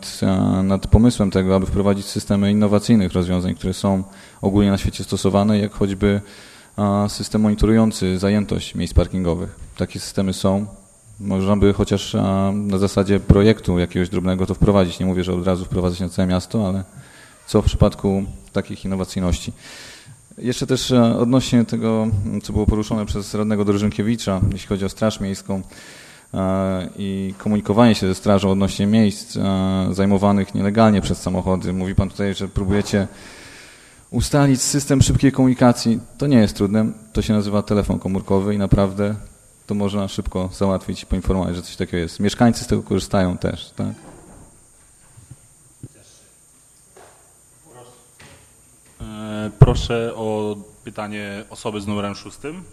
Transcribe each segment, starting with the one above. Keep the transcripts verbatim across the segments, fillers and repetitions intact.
nad, nad pomysłem tego, aby wprowadzić systemy innowacyjnych rozwiązań, które są ogólnie na świecie stosowane, jak choćby system monitorujący zajętość miejsc parkingowych. Takie systemy są. Można by chociaż na zasadzie projektu jakiegoś drobnego to wprowadzić. Nie mówię, że od razu wprowadzać na całe miasto, ale co w przypadku takich innowacyjności. Jeszcze też odnośnie tego, co było poruszone przez radnego Drożynkiewicza, jeśli chodzi o Straż Miejską i komunikowanie się ze strażą odnośnie miejsc zajmowanych nielegalnie przez samochody. Mówi pan tutaj, że próbujecie ustalić system szybkiej komunikacji. To nie jest trudne. To się nazywa telefon komórkowy i naprawdę to można szybko załatwić i poinformować, że coś takiego jest. Mieszkańcy z tego korzystają też, tak? Proszę o pytanie osoby z numerem szóstym.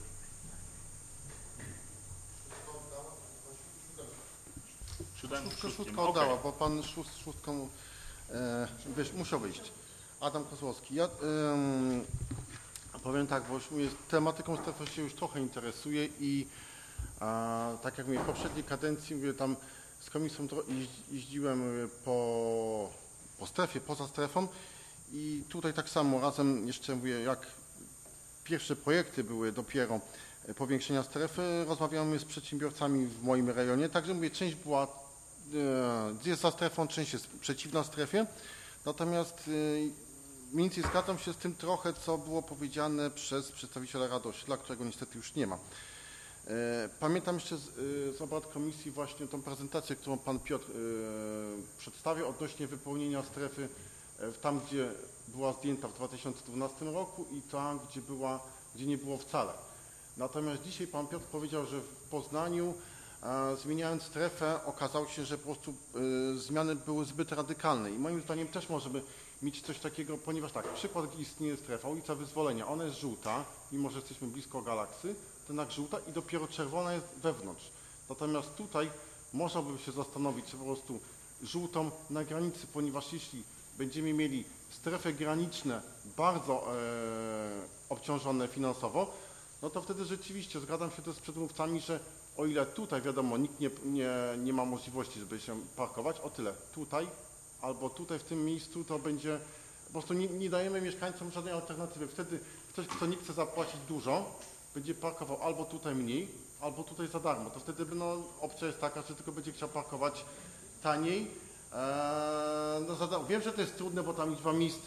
Szóstka, szóstka oddała, bo pan szóst, szóstką e, wiesz, musiał wyjść. Adam Kozłowski. Ja ym, powiem tak, bo już mnie tematyką strefy się już trochę interesuje i a, tak jak mówię, w poprzedniej kadencji mówię, tam z komisją jeździłem po, po strefie, poza strefą i tutaj tak samo razem jeszcze mówię, jak pierwsze projekty były dopiero powiększenia strefy, rozmawiamy z przedsiębiorcami w moim rejonie, także mówię, część była e, jest za strefą, część jest przeciwna strefie, natomiast e, mniej więcej zgadzam się z tym trochę, co było powiedziane przez przedstawiciela Rady Osiedla, którego niestety już nie ma. E, pamiętam jeszcze z, z obrad komisji właśnie tą prezentację, którą pan Piotr e, przedstawił odnośnie wypełnienia strefy e, tam, gdzie była zdjęta w dwa tysiące dwunastym roku i tam, gdzie, była, gdzie nie było wcale. Natomiast dzisiaj pan Piotr powiedział, że w Poznaniu e, zmieniając strefę okazało się, że po prostu e, zmiany były zbyt radykalne i moim zdaniem też możemy mieć coś takiego, ponieważ tak, przykład, gdzie istnieje strefa, ulica Wyzwolenia, ona jest żółta, mimo że jesteśmy blisko Galaksy, to jednak żółta i dopiero czerwona jest wewnątrz. Natomiast tutaj można by się zastanowić, czy po prostu żółtą na granicy, ponieważ jeśli będziemy mieli strefy graniczne bardzo e, obciążone finansowo, no to wtedy rzeczywiście zgadzam się też z przedmówcami, że o ile tutaj wiadomo nikt nie, nie, nie ma możliwości, żeby się parkować, o tyle tutaj albo tutaj w tym miejscu to będzie, po prostu nie, nie dajemy mieszkańcom żadnej alternatywy. Wtedy ktoś, kto nie chce zapłacić dużo, będzie parkował albo tutaj mniej, albo tutaj za darmo. To wtedy no, opcja jest taka, że tylko będzie chciał parkować taniej. Eee, no, za, wiem, że to jest trudne, bo tam liczba miejsc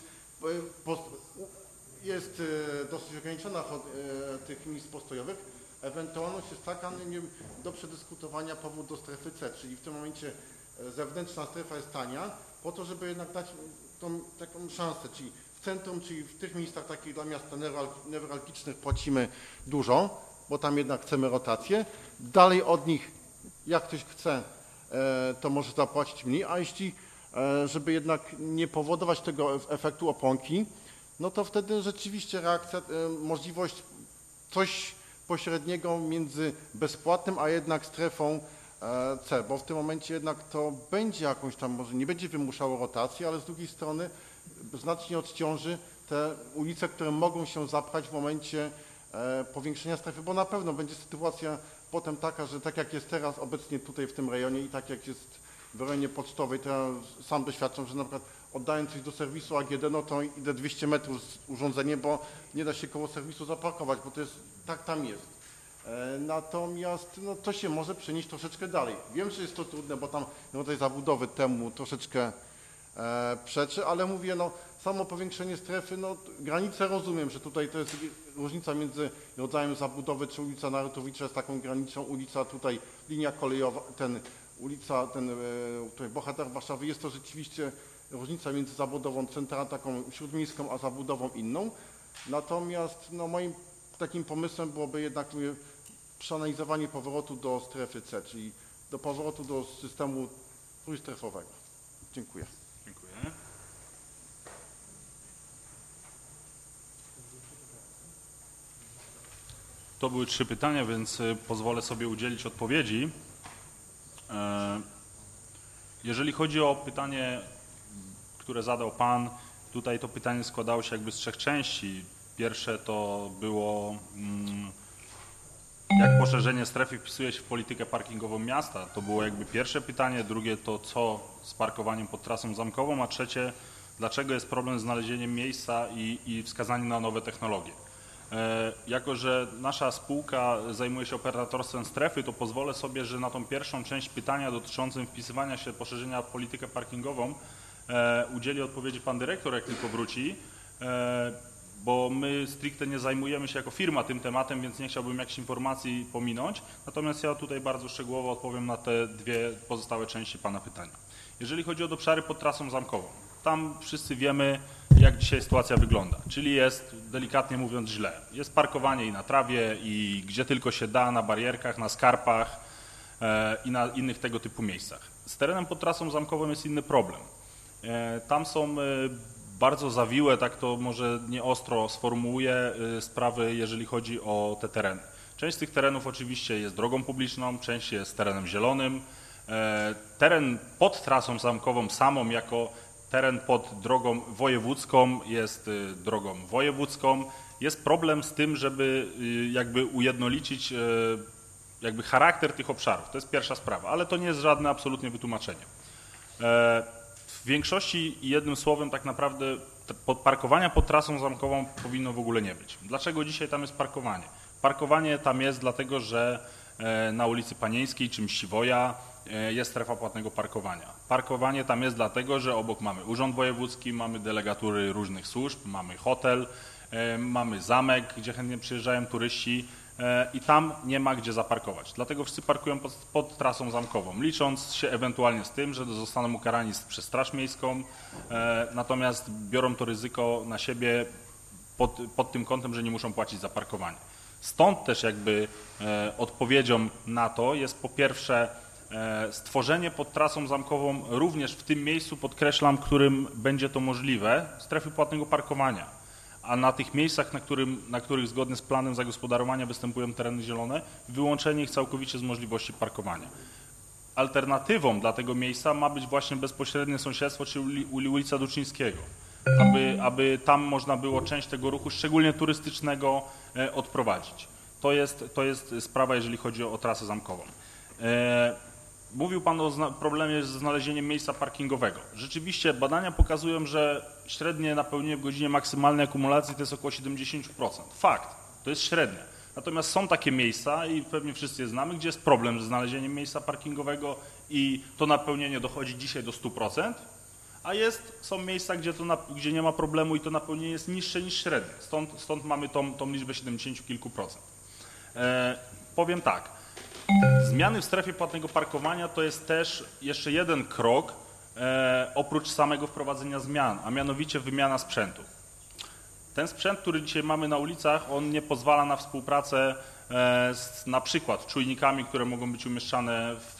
jest e, dosyć ograniczona e, tych miejsc postojowych. Ewentualność jest taka, no, nie, do przedyskutowania powód do strefy C, czyli w tym momencie zewnętrzna strefa jest tania, po to, żeby jednak dać tą taką szansę, czyli w centrum, czyli w tych miejscach takich dla miasta newralgicznych płacimy dużo, bo tam jednak chcemy rotację. Dalej od nich, jak ktoś chce, to może zapłacić mniej, a jeśli, żeby jednak nie powodować tego efektu oponki, no to wtedy rzeczywiście reakcja, możliwość coś pośredniego między bezpłatnym, a jednak strefą C, bo w tym momencie jednak to będzie jakąś tam, może nie będzie wymuszało rotacji, ale z drugiej strony znacznie odciąży te ulice, które mogą się zapchać w momencie powiększenia strefy, bo na pewno będzie sytuacja potem taka, że tak jak jest teraz obecnie tutaj w tym rejonie i tak jak jest w rejonie pocztowej, to ja sam doświadczam, że na przykład oddając coś do serwisu A G D, no to idę dwieście metrów z urządzeniem, bo nie da się koło serwisu zaparkować, bo to jest, tak tam jest. Natomiast no, to się może przenieść troszeczkę dalej. Wiem, że jest to trudne, bo tam rodzaj zabudowy temu troszeczkę e, przeczy, ale mówię, no samo powiększenie strefy, no granicę rozumiem, że tutaj to jest różnica między rodzajem zabudowy, czy ulica Narutowicza jest taką graniczną, ulica tutaj, linia kolejowa, ten ulica, ten e, tutaj Bohater Warszawy, jest to rzeczywiście różnica między zabudową centralną, taką śródmiejską, a zabudową inną. Natomiast no, moim takim pomysłem byłoby jednak mówię, przeanalizowanie powrotu do strefy C, czyli do powrotu do systemu trójstrefowego. Dziękuję. Dziękuję. To były trzy pytania, więc pozwolę sobie udzielić odpowiedzi. Jeżeli chodzi o pytanie, które zadał Pan, tutaj to pytanie składało się jakby z trzech części. Pierwsze to było, jak poszerzenie strefy wpisuje się w politykę parkingową miasta? To było jakby pierwsze pytanie, drugie to co z parkowaniem pod trasą zamkową, a trzecie dlaczego jest problem z znalezieniem miejsca i, i wskazaniem na nowe technologie. E, jako że nasza spółka zajmuje się operatorstwem strefy, to pozwolę sobie, że na tą pierwszą część pytania dotyczącą wpisywania się poszerzenia w politykę parkingową e, udzieli odpowiedzi pan dyrektor, jak tylko wróci. E, bo my stricte nie zajmujemy się jako firma tym tematem, więc nie chciałbym jakichś informacji pominąć. Natomiast ja tutaj bardzo szczegółowo odpowiem na te dwie pozostałe części pana pytania. Jeżeli chodzi o obszary pod trasą zamkową, tam wszyscy wiemy, jak dzisiaj sytuacja wygląda, czyli jest, delikatnie mówiąc, źle. Jest parkowanie i na trawie, i gdzie tylko się da, na barierkach, na skarpach e, i na innych tego typu miejscach. Z terenem pod trasą zamkową jest inny problem. E, tam są e, bardzo zawiłe, tak to może nie ostro sformułuję, sprawy, jeżeli chodzi o te tereny. Część z tych terenów oczywiście jest drogą publiczną, część jest terenem zielonym. Teren pod trasą zamkową samą jako teren pod drogą wojewódzką jest drogą wojewódzką. Jest problem z tym, żeby jakby ujednolicić jakby charakter tych obszarów. To jest pierwsza sprawa, ale to nie jest żadne absolutnie wytłumaczenie. W większości jednym słowem tak naprawdę parkowania pod trasą zamkową powinno w ogóle nie być. Dlaczego dzisiaj tam jest parkowanie? Parkowanie tam jest dlatego, że na ulicy Panieńskiej czy Mściwoja jest strefa płatnego parkowania. Parkowanie tam jest dlatego, że obok mamy urząd wojewódzki, mamy delegatury różnych służb, mamy hotel, mamy zamek, gdzie chętnie przyjeżdżają turyści i tam nie ma gdzie zaparkować. Dlatego wszyscy parkują pod, pod trasą zamkową, licząc się ewentualnie z tym, że zostaną ukarani przez Straż Miejską, natomiast biorą to ryzyko na siebie pod, pod tym kątem, że nie muszą płacić za parkowanie. Stąd też jakby odpowiedzią na to jest po pierwsze stworzenie pod trasą zamkową również w tym miejscu, podkreślam, którym będzie to możliwe, strefy płatnego parkowania. A na tych miejscach, na, którym, na których zgodnie z planem zagospodarowania występują tereny zielone, wyłączenie ich całkowicie z możliwości parkowania. Alternatywą dla tego miejsca ma być właśnie bezpośrednie sąsiedztwo, czyli ulica Duczyńskiego, aby, aby tam można było część tego ruchu, szczególnie turystycznego, odprowadzić. To jest, to jest sprawa, jeżeli chodzi o, o trasę zamkową. Mówił Pan o problemie ze znalezieniem miejsca parkingowego. Rzeczywiście badania pokazują, że średnie napełnienie w godzinie maksymalnej akumulacji to jest około siedemdziesiąt procent. Fakt, to jest średnia. Natomiast są takie miejsca i pewnie wszyscy je znamy, gdzie jest problem ze znalezieniem miejsca parkingowego i to napełnienie dochodzi dzisiaj do stu procent, a jest, są miejsca, gdzie, to, gdzie nie ma problemu i to napełnienie jest niższe niż średnie. Stąd, stąd mamy tą, tą liczbę siedemdziesiąt kilku procent. E, powiem tak. Zmiany w strefie płatnego parkowania to jest też jeszcze jeden krok e, oprócz samego wprowadzenia zmian, a mianowicie wymiana sprzętu. Ten sprzęt, który dzisiaj mamy na ulicach, on nie pozwala na współpracę e, z na przykład czujnikami, które mogą być umieszczane w,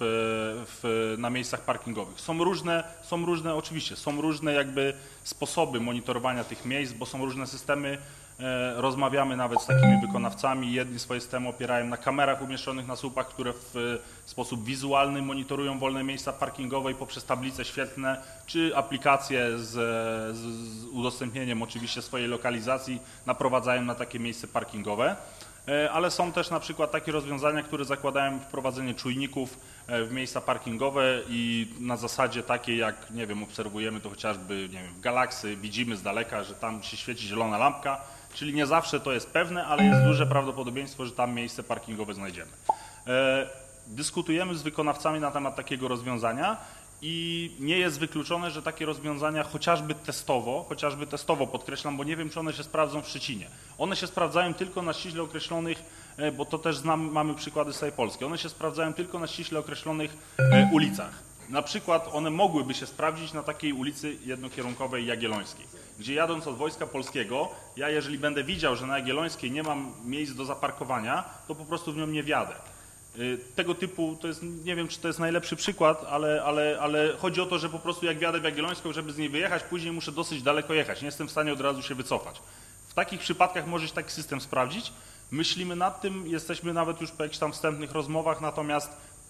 w, na miejscach parkingowych. Są różne, są różne, oczywiście, są różne jakby sposoby monitorowania tych miejsc, bo są różne systemy. Rozmawiamy nawet z takimi wykonawcami. Jedni swoje systemy opierają na kamerach umieszczonych na słupach, które w sposób wizualny monitorują wolne miejsca parkingowe i poprzez tablice świetlne, czy aplikacje z, z, z udostępnieniem oczywiście swojej lokalizacji naprowadzają na takie miejsce parkingowe. Ale są też na przykład takie rozwiązania, które zakładają wprowadzenie czujników w miejsca parkingowe i na zasadzie takiej jak, nie wiem, obserwujemy to chociażby, nie wiem, w Galaxy, widzimy z daleka, że tam się świeci zielona lampka, czyli nie zawsze to jest pewne, ale jest duże prawdopodobieństwo, że tam miejsce parkingowe znajdziemy. E, dyskutujemy z wykonawcami na temat takiego rozwiązania i nie jest wykluczone, że takie rozwiązania chociażby testowo, chociażby testowo podkreślam, bo nie wiem, czy one się sprawdzą w Szczecinie. One się sprawdzają tylko na ściśle określonych, bo to też znam, mamy przykłady z całej Polski, one się sprawdzają tylko na ściśle określonych ulicach. Na przykład one mogłyby się sprawdzić na takiej ulicy jednokierunkowej Jagiellońskiej, gdzie jadąc od Wojska Polskiego, ja jeżeli będę widział, że na Jagiellońskiej nie mam miejsc do zaparkowania, to po prostu w nią nie wjadę. Tego typu, to jest, nie wiem, czy to jest najlepszy przykład, ale, ale, ale chodzi o to, że po prostu jak wjadę w Jagiellońską, żeby z niej wyjechać, później muszę dosyć daleko jechać, nie jestem w stanie od razu się wycofać. W takich przypadkach może się taki system sprawdzić. Myślimy nad tym, jesteśmy nawet już po jakichś tam wstępnych rozmowach, natomiast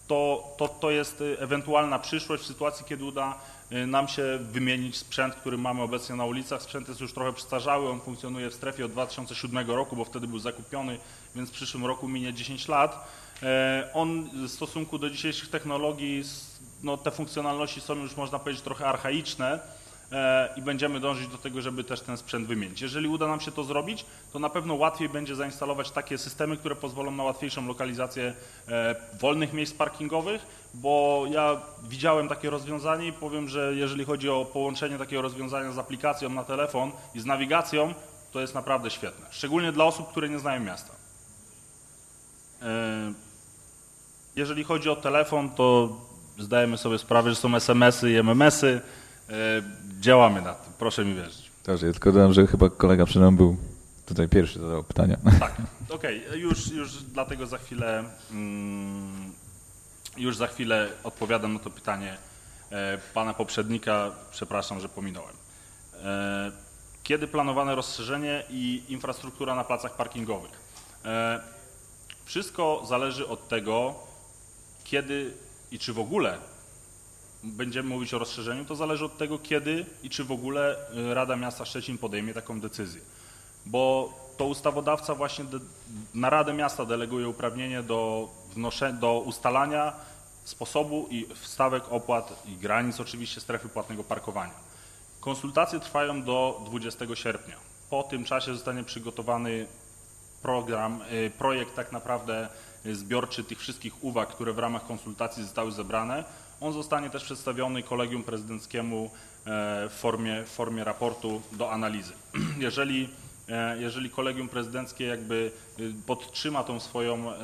to, to, to jest ewentualna przyszłość w sytuacji, kiedy uda nam się wymienić sprzęt, który mamy obecnie na ulicach. Sprzęt jest już trochę przestarzały, on funkcjonuje w strefie od dwa tysiące siódmego roku, bo wtedy był zakupiony, więc w przyszłym roku minie dziesięć lat. On w stosunku do dzisiejszych technologii, no te funkcjonalności są już, można powiedzieć, trochę archaiczne i będziemy dążyć do tego, żeby też ten sprzęt wymienić. Jeżeli uda nam się to zrobić, to na pewno łatwiej będzie zainstalować takie systemy, które pozwolą na łatwiejszą lokalizację wolnych miejsc parkingowych, bo ja widziałem takie rozwiązanie i powiem, że jeżeli chodzi o połączenie takiego rozwiązania z aplikacją na telefon i z nawigacją, to jest naprawdę świetne. Szczególnie dla osób, które nie znają miasta. Jeżeli chodzi o telefon, to zdajemy sobie sprawę, że są es em esy i em em esy. Działamy nad tym, proszę mi wierzyć. Dobrze, ja tylko dodam, że chyba kolega przede mną był tutaj pierwszy, zadał pytania. Tak, okej, okay. już, już dlatego za chwilę, mm, już za chwilę odpowiadam na to pytanie e, pana poprzednika, przepraszam, że pominąłem. E, kiedy planowane rozszerzenie i infrastruktura na placach parkingowych? E, wszystko zależy od tego, kiedy i czy w ogóle będziemy mówić o rozszerzeniu, to zależy od tego, kiedy i czy w ogóle Rada Miasta Szczecin podejmie taką decyzję. Bo to ustawodawca właśnie na Radę Miasta deleguje uprawnienie do, wnoszenia, do ustalania sposobu i stawek opłat i granic oczywiście strefy płatnego parkowania. Konsultacje trwają do dwudziestego sierpnia. Po tym czasie zostanie przygotowany program, projekt tak naprawdę zbiorczy tych wszystkich uwag, które w ramach konsultacji zostały zebrane. On zostanie też przedstawiony Kolegium Prezydenckiemu w formie, w formie raportu do analizy. Jeżeli, jeżeli Kolegium Prezydenckie jakby podtrzyma tą swoją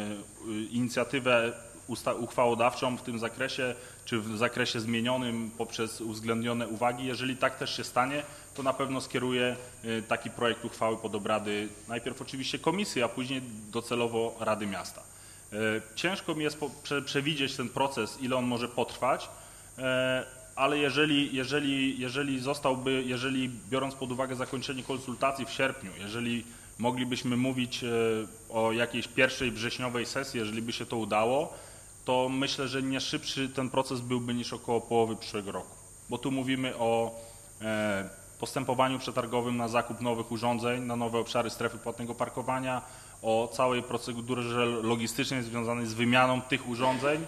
inicjatywę uchwałodawczą w tym zakresie, czy w zakresie zmienionym poprzez uwzględnione uwagi, jeżeli tak też się stanie, to na pewno skieruje taki projekt uchwały pod obrady najpierw oczywiście komisji, a później docelowo Rady Miasta. Ciężko mi jest przewidzieć ten proces, ile on może potrwać, ale jeżeli, jeżeli, jeżeli zostałby, jeżeli biorąc pod uwagę zakończenie konsultacji w sierpniu, jeżeli moglibyśmy mówić o jakiejś pierwszej wrześniowej sesji, jeżeli by się to udało, to myślę, że nie szybszy ten proces byłby niż około połowy przyszłego roku, bo tu mówimy o postępowaniu przetargowym na zakup nowych urządzeń, na nowe obszary strefy płatnego parkowania, o całej procedurze logistycznej związanej z wymianą tych urządzeń.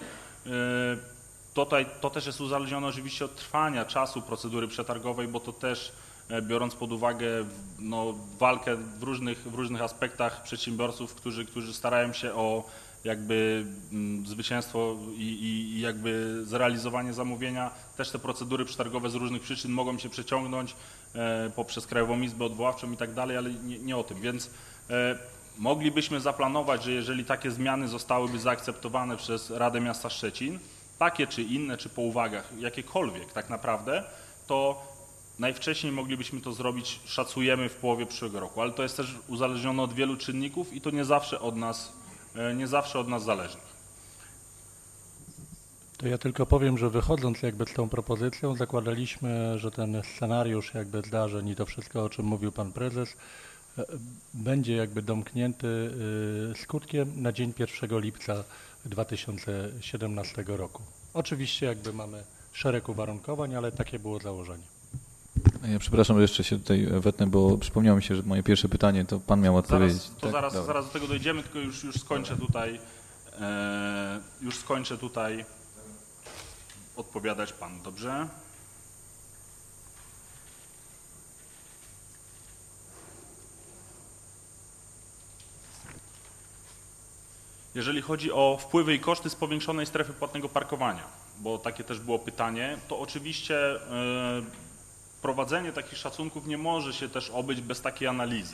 Tutaj, to też jest uzależnione oczywiście od trwania czasu procedury przetargowej, bo to też biorąc pod uwagę no, walkę w różnych, w różnych aspektach przedsiębiorców, którzy, którzy starają się o jakby zwycięstwo i, i, i jakby zrealizowanie zamówienia. Też te procedury przetargowe z różnych przyczyn mogą się przeciągnąć e, poprzez Krajową Izbę Odwoławczą i tak dalej, ale nie, nie o tym. Więc e, moglibyśmy zaplanować, że jeżeli takie zmiany zostałyby zaakceptowane przez Radę Miasta Szczecin, takie czy inne, czy po uwagach, jakiekolwiek tak naprawdę, to najwcześniej moglibyśmy to zrobić, szacujemy, w połowie przyszłego roku, ale to jest też uzależnione od wielu czynników i to nie zawsze od nas, nie zawsze od nas zależnych. To ja tylko powiem, że wychodząc jakby z tą propozycją zakładaliśmy, że ten scenariusz jakby zdarzeń i to wszystko, o czym mówił pan prezes, będzie jakby domknięty skutkiem na dzień pierwszego lipca dwa tysiące siedemnastego roku. Oczywiście jakby mamy szereg uwarunkowań, ale takie było założenie. Ja przepraszam, że jeszcze się tutaj wetnę, bo przypomniało mi się, że moje pierwsze pytanie to pan miał odpowiedzieć. Zaraz, to tak? zaraz, zaraz do tego dojdziemy, tylko już, już skończę tutaj, e, już skończę tutaj odpowiadać panu, dobrze? Jeżeli chodzi o wpływy i koszty z powiększonej strefy płatnego parkowania, bo takie też było pytanie, to oczywiście e, prowadzenie takich szacunków nie może się też obyć bez takiej analizy.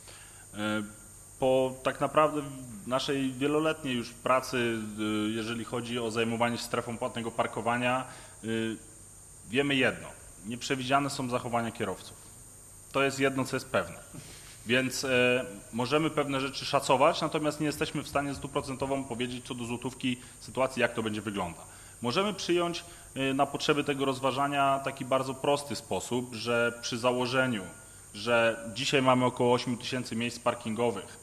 Po tak naprawdę naszej wieloletniej już pracy, jeżeli chodzi o zajmowanie się strefą płatnego parkowania, wiemy jedno, nieprzewidziane są zachowania kierowców. To jest jedno, co jest pewne. Więc możemy pewne rzeczy szacować, natomiast nie jesteśmy w stanie stuprocentowo powiedzieć co do złotówki sytuacji, jak to będzie wyglądać. Możemy przyjąć na potrzeby tego rozważania taki bardzo prosty sposób, że przy założeniu, że dzisiaj mamy około ośmiu tysięcy miejsc parkingowych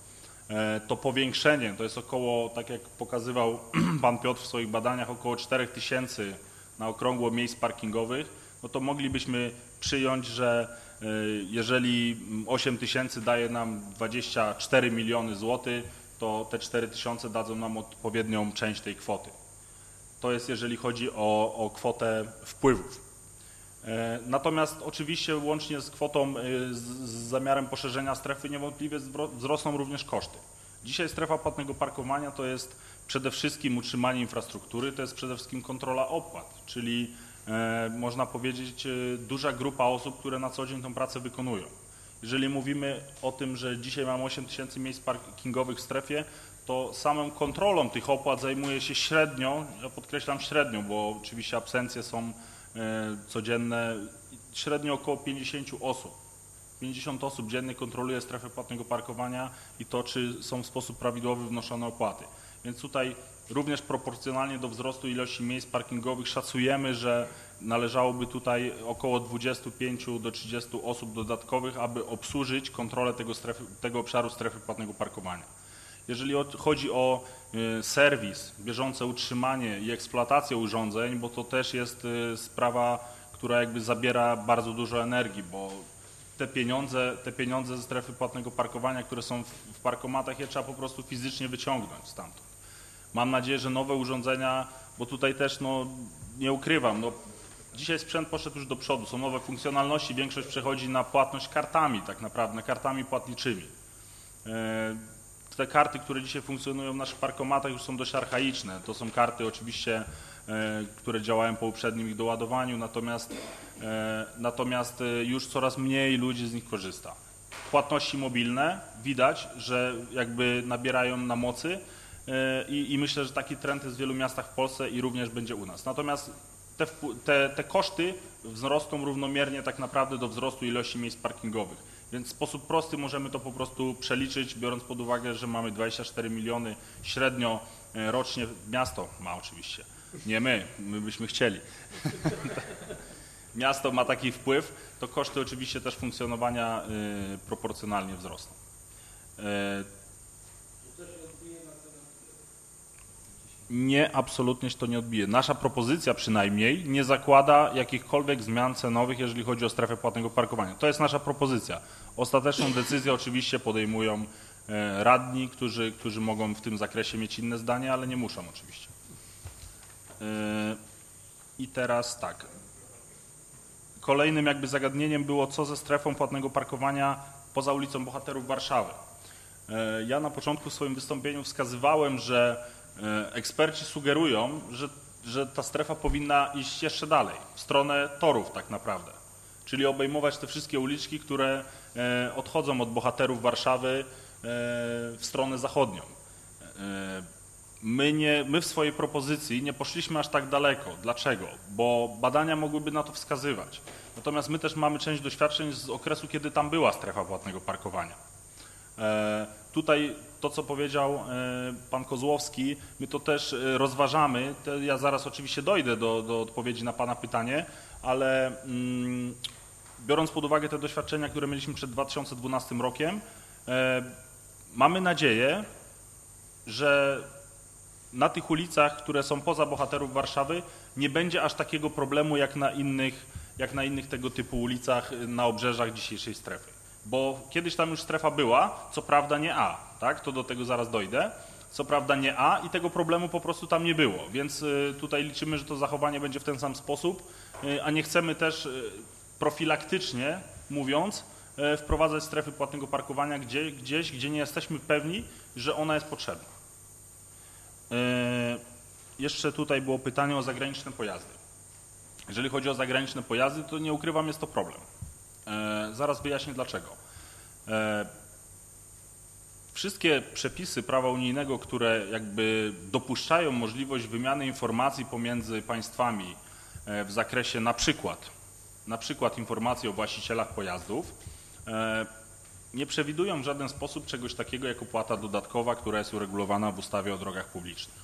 to powiększenie, to jest około, tak jak pokazywał pan Piotr w swoich badaniach, około cztery tysiące na okrągło miejsc parkingowych, no to moglibyśmy przyjąć, że jeżeli osiem tysięcy daje nam dwadzieścia cztery miliony złotych, to te cztery tysiące dadzą nam odpowiednią część tej kwoty. To jest jeżeli chodzi o, o kwotę wpływów. Natomiast oczywiście łącznie z kwotą, z, z zamiarem poszerzenia strefy niewątpliwie wzrosną również koszty. Dzisiaj strefa płatnego parkowania to jest przede wszystkim utrzymanie infrastruktury, to jest przede wszystkim kontrola opłat, czyli e, można powiedzieć e, duża grupa osób, które na co dzień tą pracę wykonują. Jeżeli mówimy o tym, że dzisiaj mamy osiem tysięcy miejsc parkingowych w strefie, to samą kontrolą tych opłat zajmuje się średnio, ja podkreślam średnio, bo oczywiście absencje są codzienne, średnio około pięćdziesiąt osób. pięćdziesiąt osób dziennie kontroluje strefę płatnego parkowania i to, czy są w sposób prawidłowy wnoszone opłaty. Więc tutaj również proporcjonalnie do wzrostu ilości miejsc parkingowych szacujemy, że należałoby tutaj około dwadzieścia pięć do trzydziestu osób dodatkowych, aby obsłużyć kontrolę tego, strefy, tego obszaru strefy płatnego parkowania. Jeżeli chodzi o serwis, bieżące utrzymanie i eksploatację urządzeń, bo to też jest sprawa, która jakby zabiera bardzo dużo energii, bo te pieniądze, te pieniądze ze strefy płatnego parkowania, które są w parkomatach, je trzeba po prostu fizycznie wyciągnąć stamtąd. Mam nadzieję, że nowe urządzenia, bo tutaj też no, nie ukrywam, no, dzisiaj sprzęt poszedł już do przodu, są nowe funkcjonalności, większość przechodzi na płatność kartami tak naprawdę, kartami płatniczymi. Te karty, które dzisiaj funkcjonują w naszych parkomatach, już są dość archaiczne. To są karty oczywiście, e, które działają po uprzednim ich doładowaniu, natomiast, e, natomiast już coraz mniej ludzi z nich korzysta. Płatności mobilne widać, że jakby nabierają na mocy e, i, i myślę, że taki trend jest w wielu miastach w Polsce i również będzie u nas. Natomiast te, te, te koszty wzrosną równomiernie tak naprawdę do wzrostu ilości miejsc parkingowych. Więc w sposób prosty możemy to po prostu przeliczyć, biorąc pod uwagę, że mamy dwadzieścia cztery miliony średnio rocznie, miasto ma oczywiście, nie my, my byśmy chcieli. Miasto ma taki wpływ, to koszty oczywiście też funkcjonowania y, proporcjonalnie wzrosną. Y, Nie, absolutnie się to nie odbije. Nasza propozycja przynajmniej nie zakłada jakichkolwiek zmian cenowych, jeżeli chodzi o strefę płatnego parkowania. To jest nasza propozycja. Ostateczną decyzję oczywiście podejmują radni, którzy, którzy mogą w tym zakresie mieć inne zdanie, ale nie muszą oczywiście. I teraz tak. Kolejnym jakby zagadnieniem było, co ze strefą płatnego parkowania poza ulicą Bohaterów Warszawy. Ja na początku w swoim wystąpieniu wskazywałem, że eksperci sugerują, że, że ta strefa powinna iść jeszcze dalej, w stronę torów tak naprawdę, czyli obejmować te wszystkie uliczki, które odchodzą od Bohaterów Warszawy w stronę zachodnią. My, nie, my w swojej propozycji nie poszliśmy aż tak daleko. Dlaczego? Bo badania mogłyby na to wskazywać. Natomiast my też mamy część doświadczeń z okresu, kiedy tam była strefa płatnego parkowania. Tutaj to, co powiedział pan Kozłowski, my to też rozważamy. Ja zaraz oczywiście dojdę do, do odpowiedzi na pana pytanie, ale mm, biorąc pod uwagę te doświadczenia, które mieliśmy przed dwa tysiące dwunastym rokiem, e, mamy nadzieję, że na tych ulicach, które są poza Bohaterów Warszawy, nie będzie aż takiego problemu jak na innych, jak na innych tego typu ulicach na obrzeżach dzisiejszej strefy. Bo kiedyś tam już strefa była, co prawda nie A, tak? To do tego zaraz dojdę. Co prawda nie A i tego problemu po prostu tam nie było, więc tutaj liczymy, że to zachowanie będzie w ten sam sposób, a nie chcemy też profilaktycznie mówiąc wprowadzać strefy płatnego parkowania gdzie, gdzieś, gdzie nie jesteśmy pewni, że ona jest potrzebna. Jeszcze tutaj było pytanie o zagraniczne pojazdy. Jeżeli chodzi o zagraniczne pojazdy, to nie ukrywam, jest to problem. Zaraz wyjaśnię dlaczego. Wszystkie przepisy prawa unijnego, które jakby dopuszczają możliwość wymiany informacji pomiędzy państwami w zakresie na przykład, na przykład informacji o właścicielach pojazdów, nie przewidują w żaden sposób czegoś takiego jak opłata dodatkowa, która jest uregulowana w ustawie o drogach publicznych.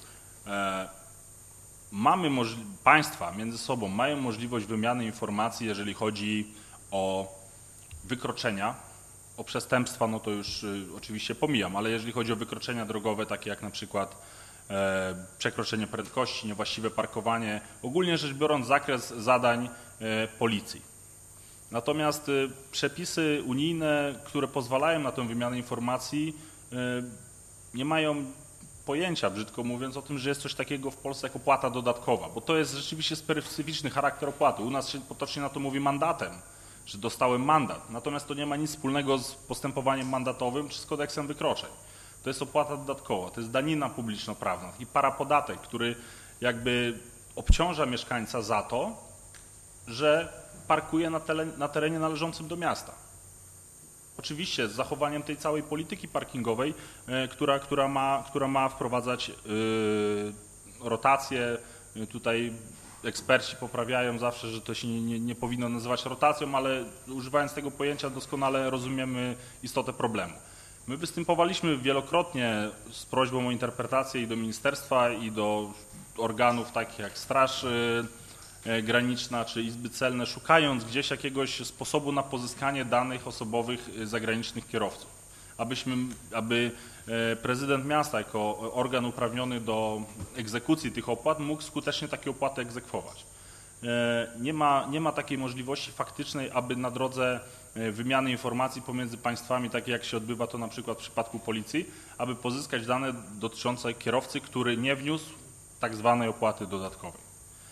Mamy państwa między sobą mają możliwość wymiany informacji, jeżeli chodzi o wykroczenia, o przestępstwa, no to już oczywiście pomijam, ale jeżeli chodzi o wykroczenia drogowe, takie jak na przykład e, przekroczenie prędkości, niewłaściwe parkowanie, ogólnie rzecz biorąc zakres zadań e, policji. Natomiast e, przepisy unijne, które pozwalają na tę wymianę informacji, e, nie mają pojęcia, brzydko mówiąc, o tym, że jest coś takiego w Polsce jak opłata dodatkowa, bo to jest rzeczywiście specyficzny charakter opłaty. U nas się potocznie na to mówi mandatem, że dostałem mandat, natomiast to nie ma nic wspólnego z postępowaniem mandatowym czy z kodeksem wykroczeń. To jest opłata dodatkowa, to jest danina publiczno-prawna, taki parapodatek, który jakby obciąża mieszkańca za to, że parkuje na, tele, na terenie należącym do miasta. Oczywiście z zachowaniem tej całej polityki parkingowej, e, która, która, ma, która ma wprowadzać e, rotację. Tutaj eksperci poprawiają zawsze, że to się nie, nie, nie powinno nazywać rotacją, ale używając tego pojęcia doskonale rozumiemy istotę problemu. My występowaliśmy wielokrotnie z prośbą o interpretację i do ministerstwa, i do organów takich jak Straż Graniczna czy Izby Celne, szukając gdzieś jakiegoś sposobu na pozyskanie danych osobowych zagranicznych kierowców, abyśmy, aby prezydent miasta jako organ uprawniony do egzekucji tych opłat mógł skutecznie takie opłaty egzekwować. Nie ma, nie ma takiej możliwości faktycznej, aby na drodze wymiany informacji pomiędzy państwami, takie jak się odbywa to na przykład w przypadku policji, aby pozyskać dane dotyczące kierowcy, który nie wniósł tak zwanej opłaty dodatkowej.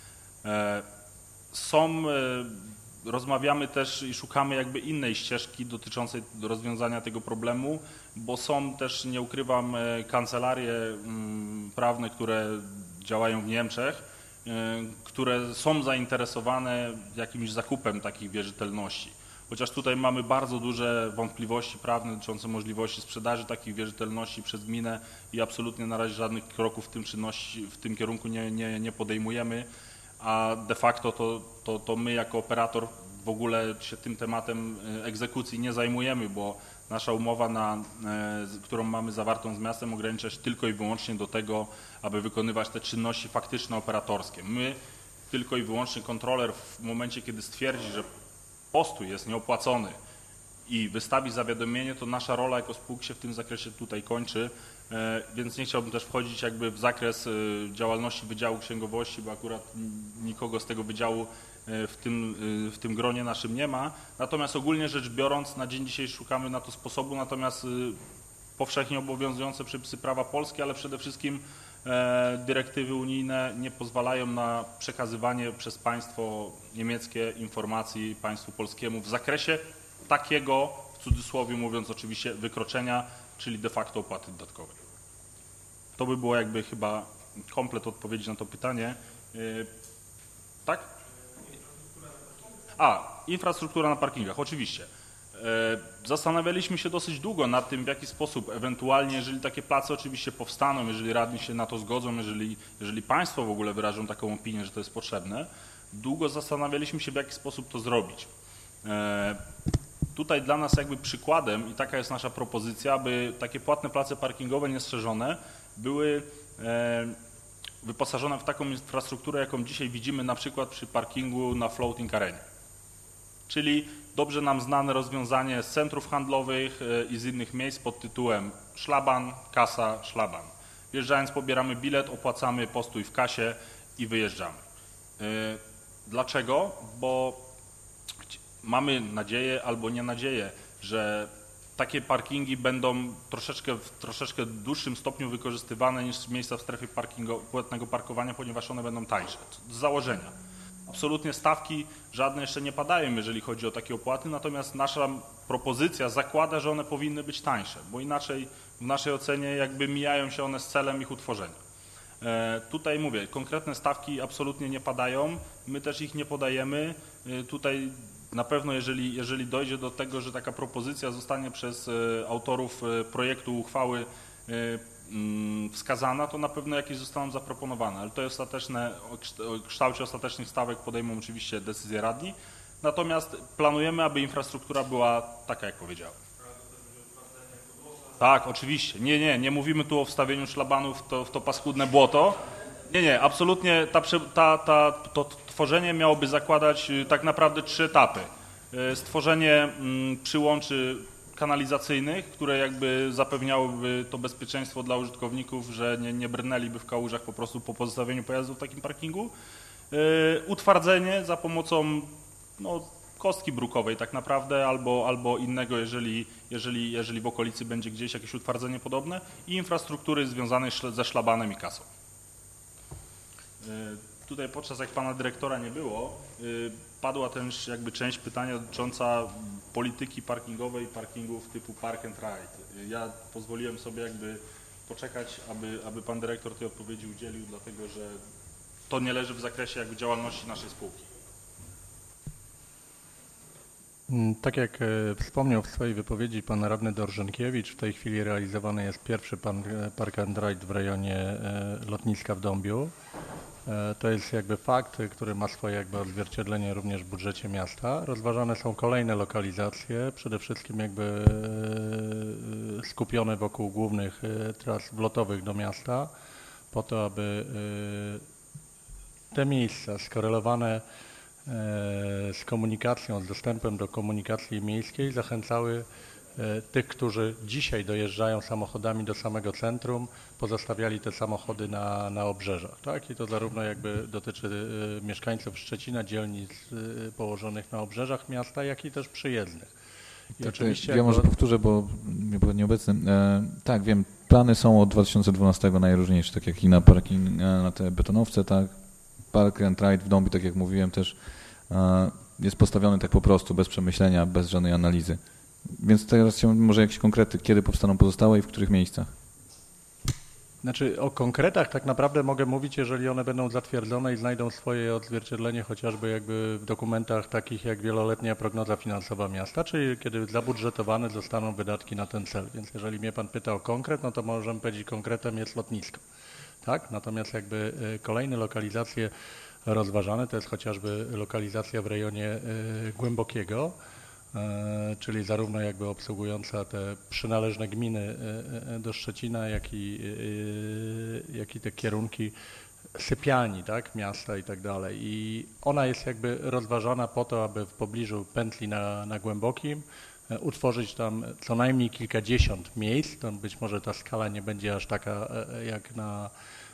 Są, rozmawiamy też i szukamy jakby innej ścieżki dotyczącej rozwiązania tego problemu, bo są też, nie ukrywam, kancelarie prawne, które działają w Niemczech, które są zainteresowane jakimś zakupem takich wierzytelności. Chociaż tutaj mamy bardzo duże wątpliwości prawne dotyczące możliwości sprzedaży takich wierzytelności przez gminę i absolutnie na razie żadnych kroków w tym, czynności, w tym kierunku nie, nie, nie podejmujemy, a de facto to, to, to my jako operator w ogóle się tym tematem egzekucji nie zajmujemy, bo nasza umowa, na, którą mamy zawartą z miastem, ogranicza się tylko i wyłącznie do tego, aby wykonywać te czynności faktyczne operatorskie. My tylko i wyłącznie kontroler w momencie, kiedy stwierdzi, że postój jest nieopłacony i wystawi zawiadomienie, to nasza rola jako spółki się w tym zakresie tutaj kończy, więc nie chciałbym też wchodzić jakby w zakres działalności Wydziału Księgowości, bo akurat nikogo z tego wydziału w tym, w tym gronie naszym nie ma. Natomiast ogólnie rzecz biorąc, na dzień dzisiejszy szukamy na to sposobu, natomiast powszechnie obowiązujące przepisy prawa polskie, ale przede wszystkim dyrektywy unijne nie pozwalają na przekazywanie przez państwo niemieckie informacji państwu polskiemu w zakresie takiego, w cudzysłowie mówiąc oczywiście, wykroczenia, czyli de facto opłaty dodatkowej. To by było jakby chyba komplet odpowiedzi na to pytanie. Tak? A, infrastruktura na parkingach, oczywiście. Zastanawialiśmy się dosyć długo nad tym, w jaki sposób ewentualnie, jeżeli takie place oczywiście powstaną, jeżeli radni się na to zgodzą, jeżeli, jeżeli państwo w ogóle wyrażą taką opinię, że to jest potrzebne, długo zastanawialiśmy się, w jaki sposób to zrobić. Tutaj dla nas jakby przykładem, i taka jest nasza propozycja, aby takie płatne place parkingowe niestrzeżone były wyposażone w taką infrastrukturę, jaką dzisiaj widzimy na przykład przy parkingu na Floating Arenie. Czyli dobrze nam znane rozwiązanie z centrów handlowych i z innych miejsc pod tytułem szlaban, kasa, szlaban. Wjeżdżając pobieramy bilet, opłacamy postój w kasie i wyjeżdżamy. Dlaczego? Bo mamy nadzieję albo nie nadzieję, że takie parkingi będą troszeczkę w troszeczkę dłuższym stopniu wykorzystywane niż miejsca w strefie płatnego parkowania, ponieważ one będą tańsze. Z założenia. Absolutnie stawki żadne jeszcze nie padają, jeżeli chodzi o takie opłaty, natomiast nasza propozycja zakłada, że one powinny być tańsze, bo inaczej w naszej ocenie jakby mijają się one z celem ich utworzenia. E, tutaj mówię, konkretne stawki absolutnie nie padają, my też ich nie podajemy. E, tutaj na pewno jeżeli, jeżeli dojdzie do tego, że taka propozycja zostanie przez e, autorów e, projektu uchwały e, wskazana, to na pewno jakieś zostaną zaproponowane, ale to jest ostateczne, o kształcie ostatecznych stawek podejmą oczywiście decyzje radni, natomiast planujemy, aby infrastruktura była taka, jak powiedziałem. Tak, oczywiście. Nie, nie, nie mówimy tu o wstawieniu szlabanów w to, w to paskudne błoto. Nie, nie, absolutnie ta, ta, ta, to tworzenie miałoby zakładać tak naprawdę trzy etapy. Stworzenie przyłączy kanalizacyjnych, które jakby zapewniałyby to bezpieczeństwo dla użytkowników, że nie, nie brnęliby w kałużach po prostu po pozostawieniu pojazdu w takim parkingu. Utwardzenie za pomocą no, kostki brukowej tak naprawdę albo, albo innego, jeżeli, jeżeli, jeżeli w okolicy będzie gdzieś jakieś utwardzenie podobne i infrastruktury związanej ze szlabanem i kasą. Tutaj podczas jak pana dyrektora nie było, padła też jakby część pytania dotycząca polityki parkingowej, parkingów typu park and ride. Ja pozwoliłem sobie jakby poczekać, aby, aby pan dyrektor tej odpowiedzi udzielił, dlatego że to nie leży w zakresie jakby działalności naszej spółki. Tak jak wspomniał w swojej wypowiedzi pan radny Dorżenkiewicz, w tej chwili realizowany jest pierwszy pan, park and ride w rejonie lotniska w Dąbiu. To jest jakby fakt, który ma swoje jakby odzwierciedlenie również w budżecie miasta. Rozważane są kolejne lokalizacje, przede wszystkim jakby skupione wokół głównych tras wlotowych do miasta, po to, aby te miejsca skorelowane z komunikacją, z dostępem do komunikacji miejskiej zachęcały tych, którzy dzisiaj dojeżdżają samochodami do samego centrum, pozostawiali te samochody na, na obrzeżach, tak? I to zarówno jakby dotyczy y, mieszkańców Szczecina, dzielnic y, położonych na obrzeżach miasta, jak i też przyjezdnych. I tak, oczywiście ja może powtórzę, bo nie byłem nieobecny. E, tak, wiem, plany są od dwa tysiące dwunastego najróżniejsze, tak jak i na parking, na te betonowce, tak. Park and ride w Dąbiu, tak jak mówiłem, też e, jest postawiony tak po prostu, bez przemyślenia, bez żadnej analizy. Więc teraz chciałbym może jakieś konkrety, kiedy powstaną pozostałe i w których miejscach? Znaczy o konkretach tak naprawdę mogę mówić, jeżeli one będą zatwierdzone i znajdą swoje odzwierciedlenie chociażby jakby w dokumentach takich jak wieloletnia prognoza finansowa miasta, czyli kiedy zabudżetowane zostaną wydatki na ten cel. Więc jeżeli mnie pan pyta o konkret, no to możemy powiedzieć konkretem jest lotnisko. Tak? Natomiast jakby kolejne lokalizacje rozważane to jest chociażby lokalizacja w rejonie Głębokiego, czyli zarówno jakby obsługująca te przynależne gminy do Szczecina, jak i, jak i te kierunki sypialni, tak, miasta i tak dalej. I ona jest jakby rozważana po to, aby w pobliżu pętli na, na Głębokim utworzyć tam co najmniej kilkadziesiąt miejsc. To być może ta skala nie będzie aż taka jak na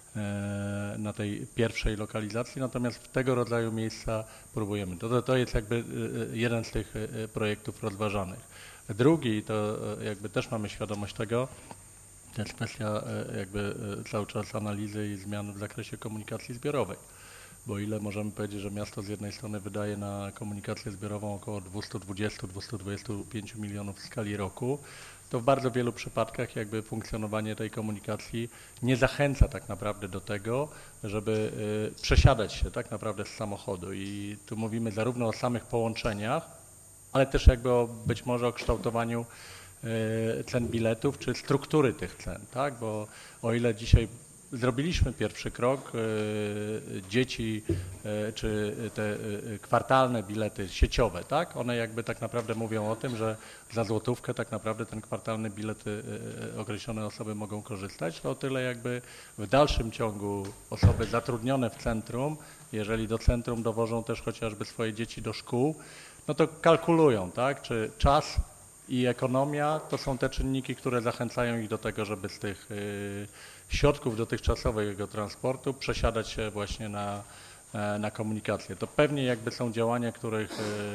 na tej pierwszej lokalizacji, natomiast w tego rodzaju miejsca próbujemy. To, to jest jakby jeden z tych projektów rozważanych. Drugi, to jakby też mamy świadomość tego, to jest kwestia jakby cały czas analizy i zmian w zakresie komunikacji zbiorowej. Bo ile możemy powiedzieć, że miasto z jednej strony wydaje na komunikację zbiorową około dwieście dwadzieścia do dwustu dwudziestu pięciu milionów w skali roku, to w bardzo wielu przypadkach jakby funkcjonowanie tej komunikacji nie zachęca tak naprawdę do tego, żeby y, przesiadać się tak naprawdę z samochodu. I tu mówimy zarówno o samych połączeniach, ale też jakby o, być może o kształtowaniu y, cen biletów, czy struktury tych cen, tak? Bo o ile dzisiaj zrobiliśmy pierwszy krok, dzieci czy te kwartalne bilety sieciowe, tak? One jakby tak naprawdę mówią o tym, że za złotówkę tak naprawdę ten kwartalny bilet określone osoby mogą korzystać, to o tyle jakby w dalszym ciągu osoby zatrudnione w centrum, jeżeli do centrum dowożą też chociażby swoje dzieci do szkół, no to kalkulują, tak? Czy czas i ekonomia to są te czynniki, które zachęcają ich do tego, żeby z tych środków dotychczasowego transportu przesiadać się właśnie na, na komunikację. To pewnie jakby są działania, których,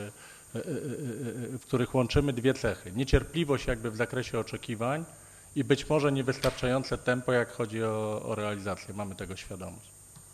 w których łączymy dwie cechy. Niecierpliwość jakby w zakresie oczekiwań i być może niewystarczające tempo, jak chodzi o, o realizację. Mamy tego świadomość.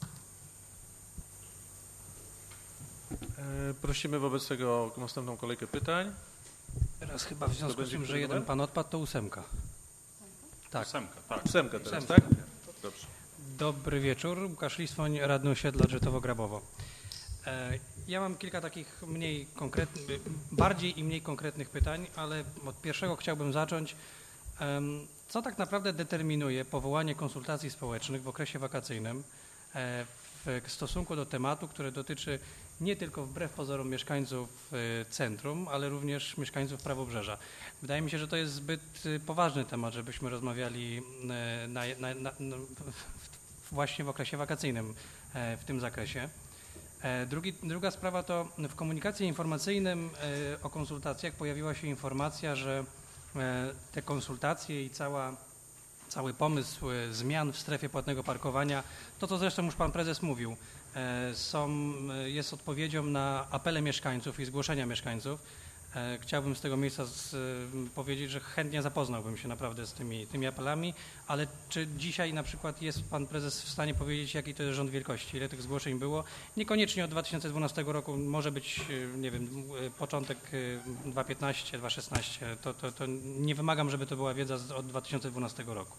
Prosimy wobec tego o następną kolejkę pytań. Teraz chyba w związku z tym, że jeden pan odpadł, to ósemka. Tak. Ósemka, tak. Ósemka teraz, Ósemka. tak? Dobrze. Dobry wieczór, Łukasz Liswoń, radny osiedla Drzetowo-Grabowo. Ja mam kilka takich mniej konkretnych, bardziej i mniej konkretnych pytań, ale od pierwszego chciałbym zacząć. Co tak naprawdę determinuje powołanie konsultacji społecznych w okresie wakacyjnym w stosunku do tematu, który dotyczy nie tylko wbrew pozorom mieszkańców centrum, ale również mieszkańców Prawobrzeża. Wydaje mi się, że to jest zbyt poważny temat, żebyśmy rozmawiali na, na, na, na, właśnie w okresie wakacyjnym w tym zakresie. Drugi, druga sprawa to w komunikacji informacyjnym o konsultacjach pojawiła się informacja, że te konsultacje i cała, cały pomysł zmian w strefie płatnego parkowania, to co zresztą już pan prezes mówił, są, jest odpowiedzią na apele mieszkańców i zgłoszenia mieszkańców. Chciałbym z tego miejsca z, powiedzieć, że chętnie zapoznałbym się naprawdę z tymi, tymi apelami, ale czy dzisiaj na przykład jest pan prezes w stanie powiedzieć, jaki to jest rząd wielkości, ile tych zgłoszeń było? Niekoniecznie od dwa tysiące dwunastego roku, może być, nie wiem, początek dwa tysiące piętnasty, dwa tysiące szesnasty, to, to, to nie wymagam, żeby to była wiedza od dwa tysiące dwunastego roku.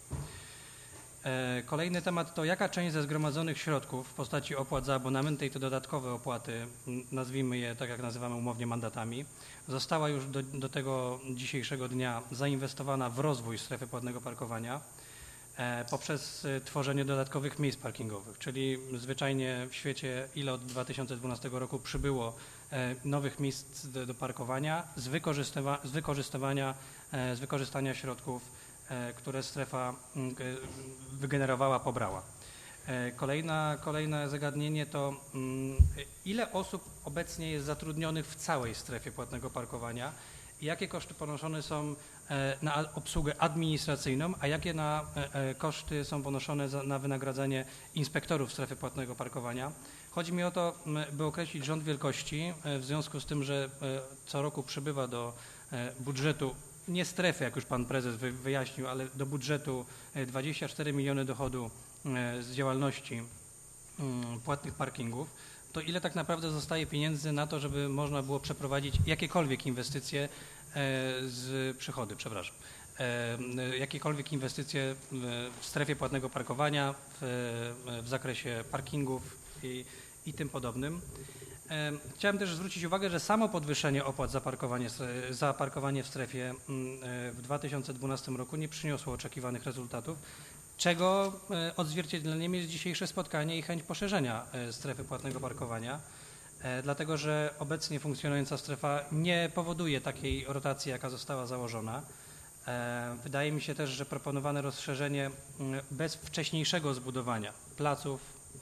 Kolejny temat to jaka część ze zgromadzonych środków w postaci opłat za abonamenty i te dodatkowe opłaty, nazwijmy je tak jak nazywamy umownie mandatami, została już do, do tego dzisiejszego dnia zainwestowana w rozwój strefy płatnego parkowania e, poprzez tworzenie dodatkowych miejsc parkingowych, czyli zwyczajnie w świecie ile od dwa tysiące dwunastego roku przybyło e, nowych miejsc do, do parkowania z, wykorzystywa, z wykorzystywania, e, z wykorzystania środków, które strefa wygenerowała, pobrała. Kolejna, kolejne zagadnienie to ile osób obecnie jest zatrudnionych w całej strefie płatnego parkowania i jakie koszty ponoszone są na obsługę administracyjną, a jakie na koszty są ponoszone na wynagradzanie inspektorów strefy płatnego parkowania. Chodzi mi o to, by określić rząd wielkości w związku z tym, że co roku przybywa do budżetu nie strefy, jak już pan prezes wyjaśnił, ale do budżetu dwadzieścia cztery miliony dochodu z działalności płatnych parkingów, to ile tak naprawdę zostaje pieniędzy na to, żeby można było przeprowadzić jakiekolwiek inwestycje z przychody, przepraszam, jakiekolwiek inwestycje w strefie płatnego parkowania, w, w zakresie parkingów i, i tym podobnym. Chciałem też zwrócić uwagę, że samo podwyższenie opłat za parkowanie, za parkowanie w strefie w dwa tysiące dwunastym roku nie przyniosło oczekiwanych rezultatów, czego odzwierciedleniem jest dzisiejsze spotkanie i chęć poszerzenia strefy płatnego parkowania, dlatego że obecnie funkcjonująca strefa nie powoduje takiej rotacji, jaka została założona. Wydaje mi się też, że proponowane rozszerzenie bez wcześniejszego zbudowania placów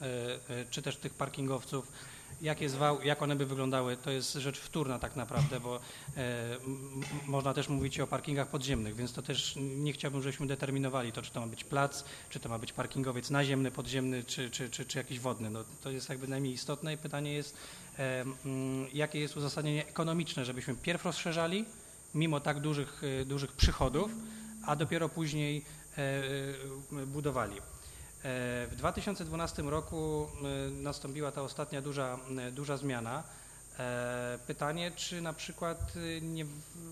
czy też tych parkingowców, jak jest wał, jak one by wyglądały, to jest rzecz wtórna tak naprawdę, bo e, można też mówić o parkingach podziemnych, więc to też nie chciałbym, żebyśmy determinowali to, czy to ma być plac, czy to ma być parkingowiec naziemny, podziemny, czy, czy, czy, czy jakiś wodny. No, to jest jakby najmniej istotne i pytanie jest, e, m, jakie jest uzasadnienie ekonomiczne, żebyśmy pierw rozszerzali, mimo tak dużych, dużych przychodów, a dopiero później e, budowali. W dwa tysiące dwunastym roku nastąpiła ta ostatnia duża, duża zmiana. Pytanie, czy na przykład nie,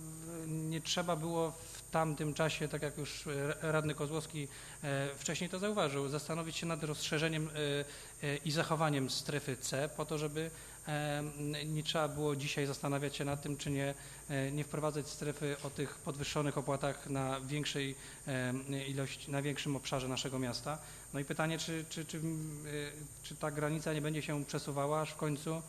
nie trzeba było w tamtym czasie, tak jak już radny Kozłowski wcześniej to zauważył, zastanowić się nad rozszerzeniem i zachowaniem strefy C po to, żeby nie trzeba było dzisiaj zastanawiać się nad tym, czy nie, nie wprowadzać strefy o tych podwyższonych opłatach na większej ilości, na większym obszarze naszego miasta. No i pytanie, czy, czy, czy, czy ta granica nie będzie się przesuwała, aż w końcu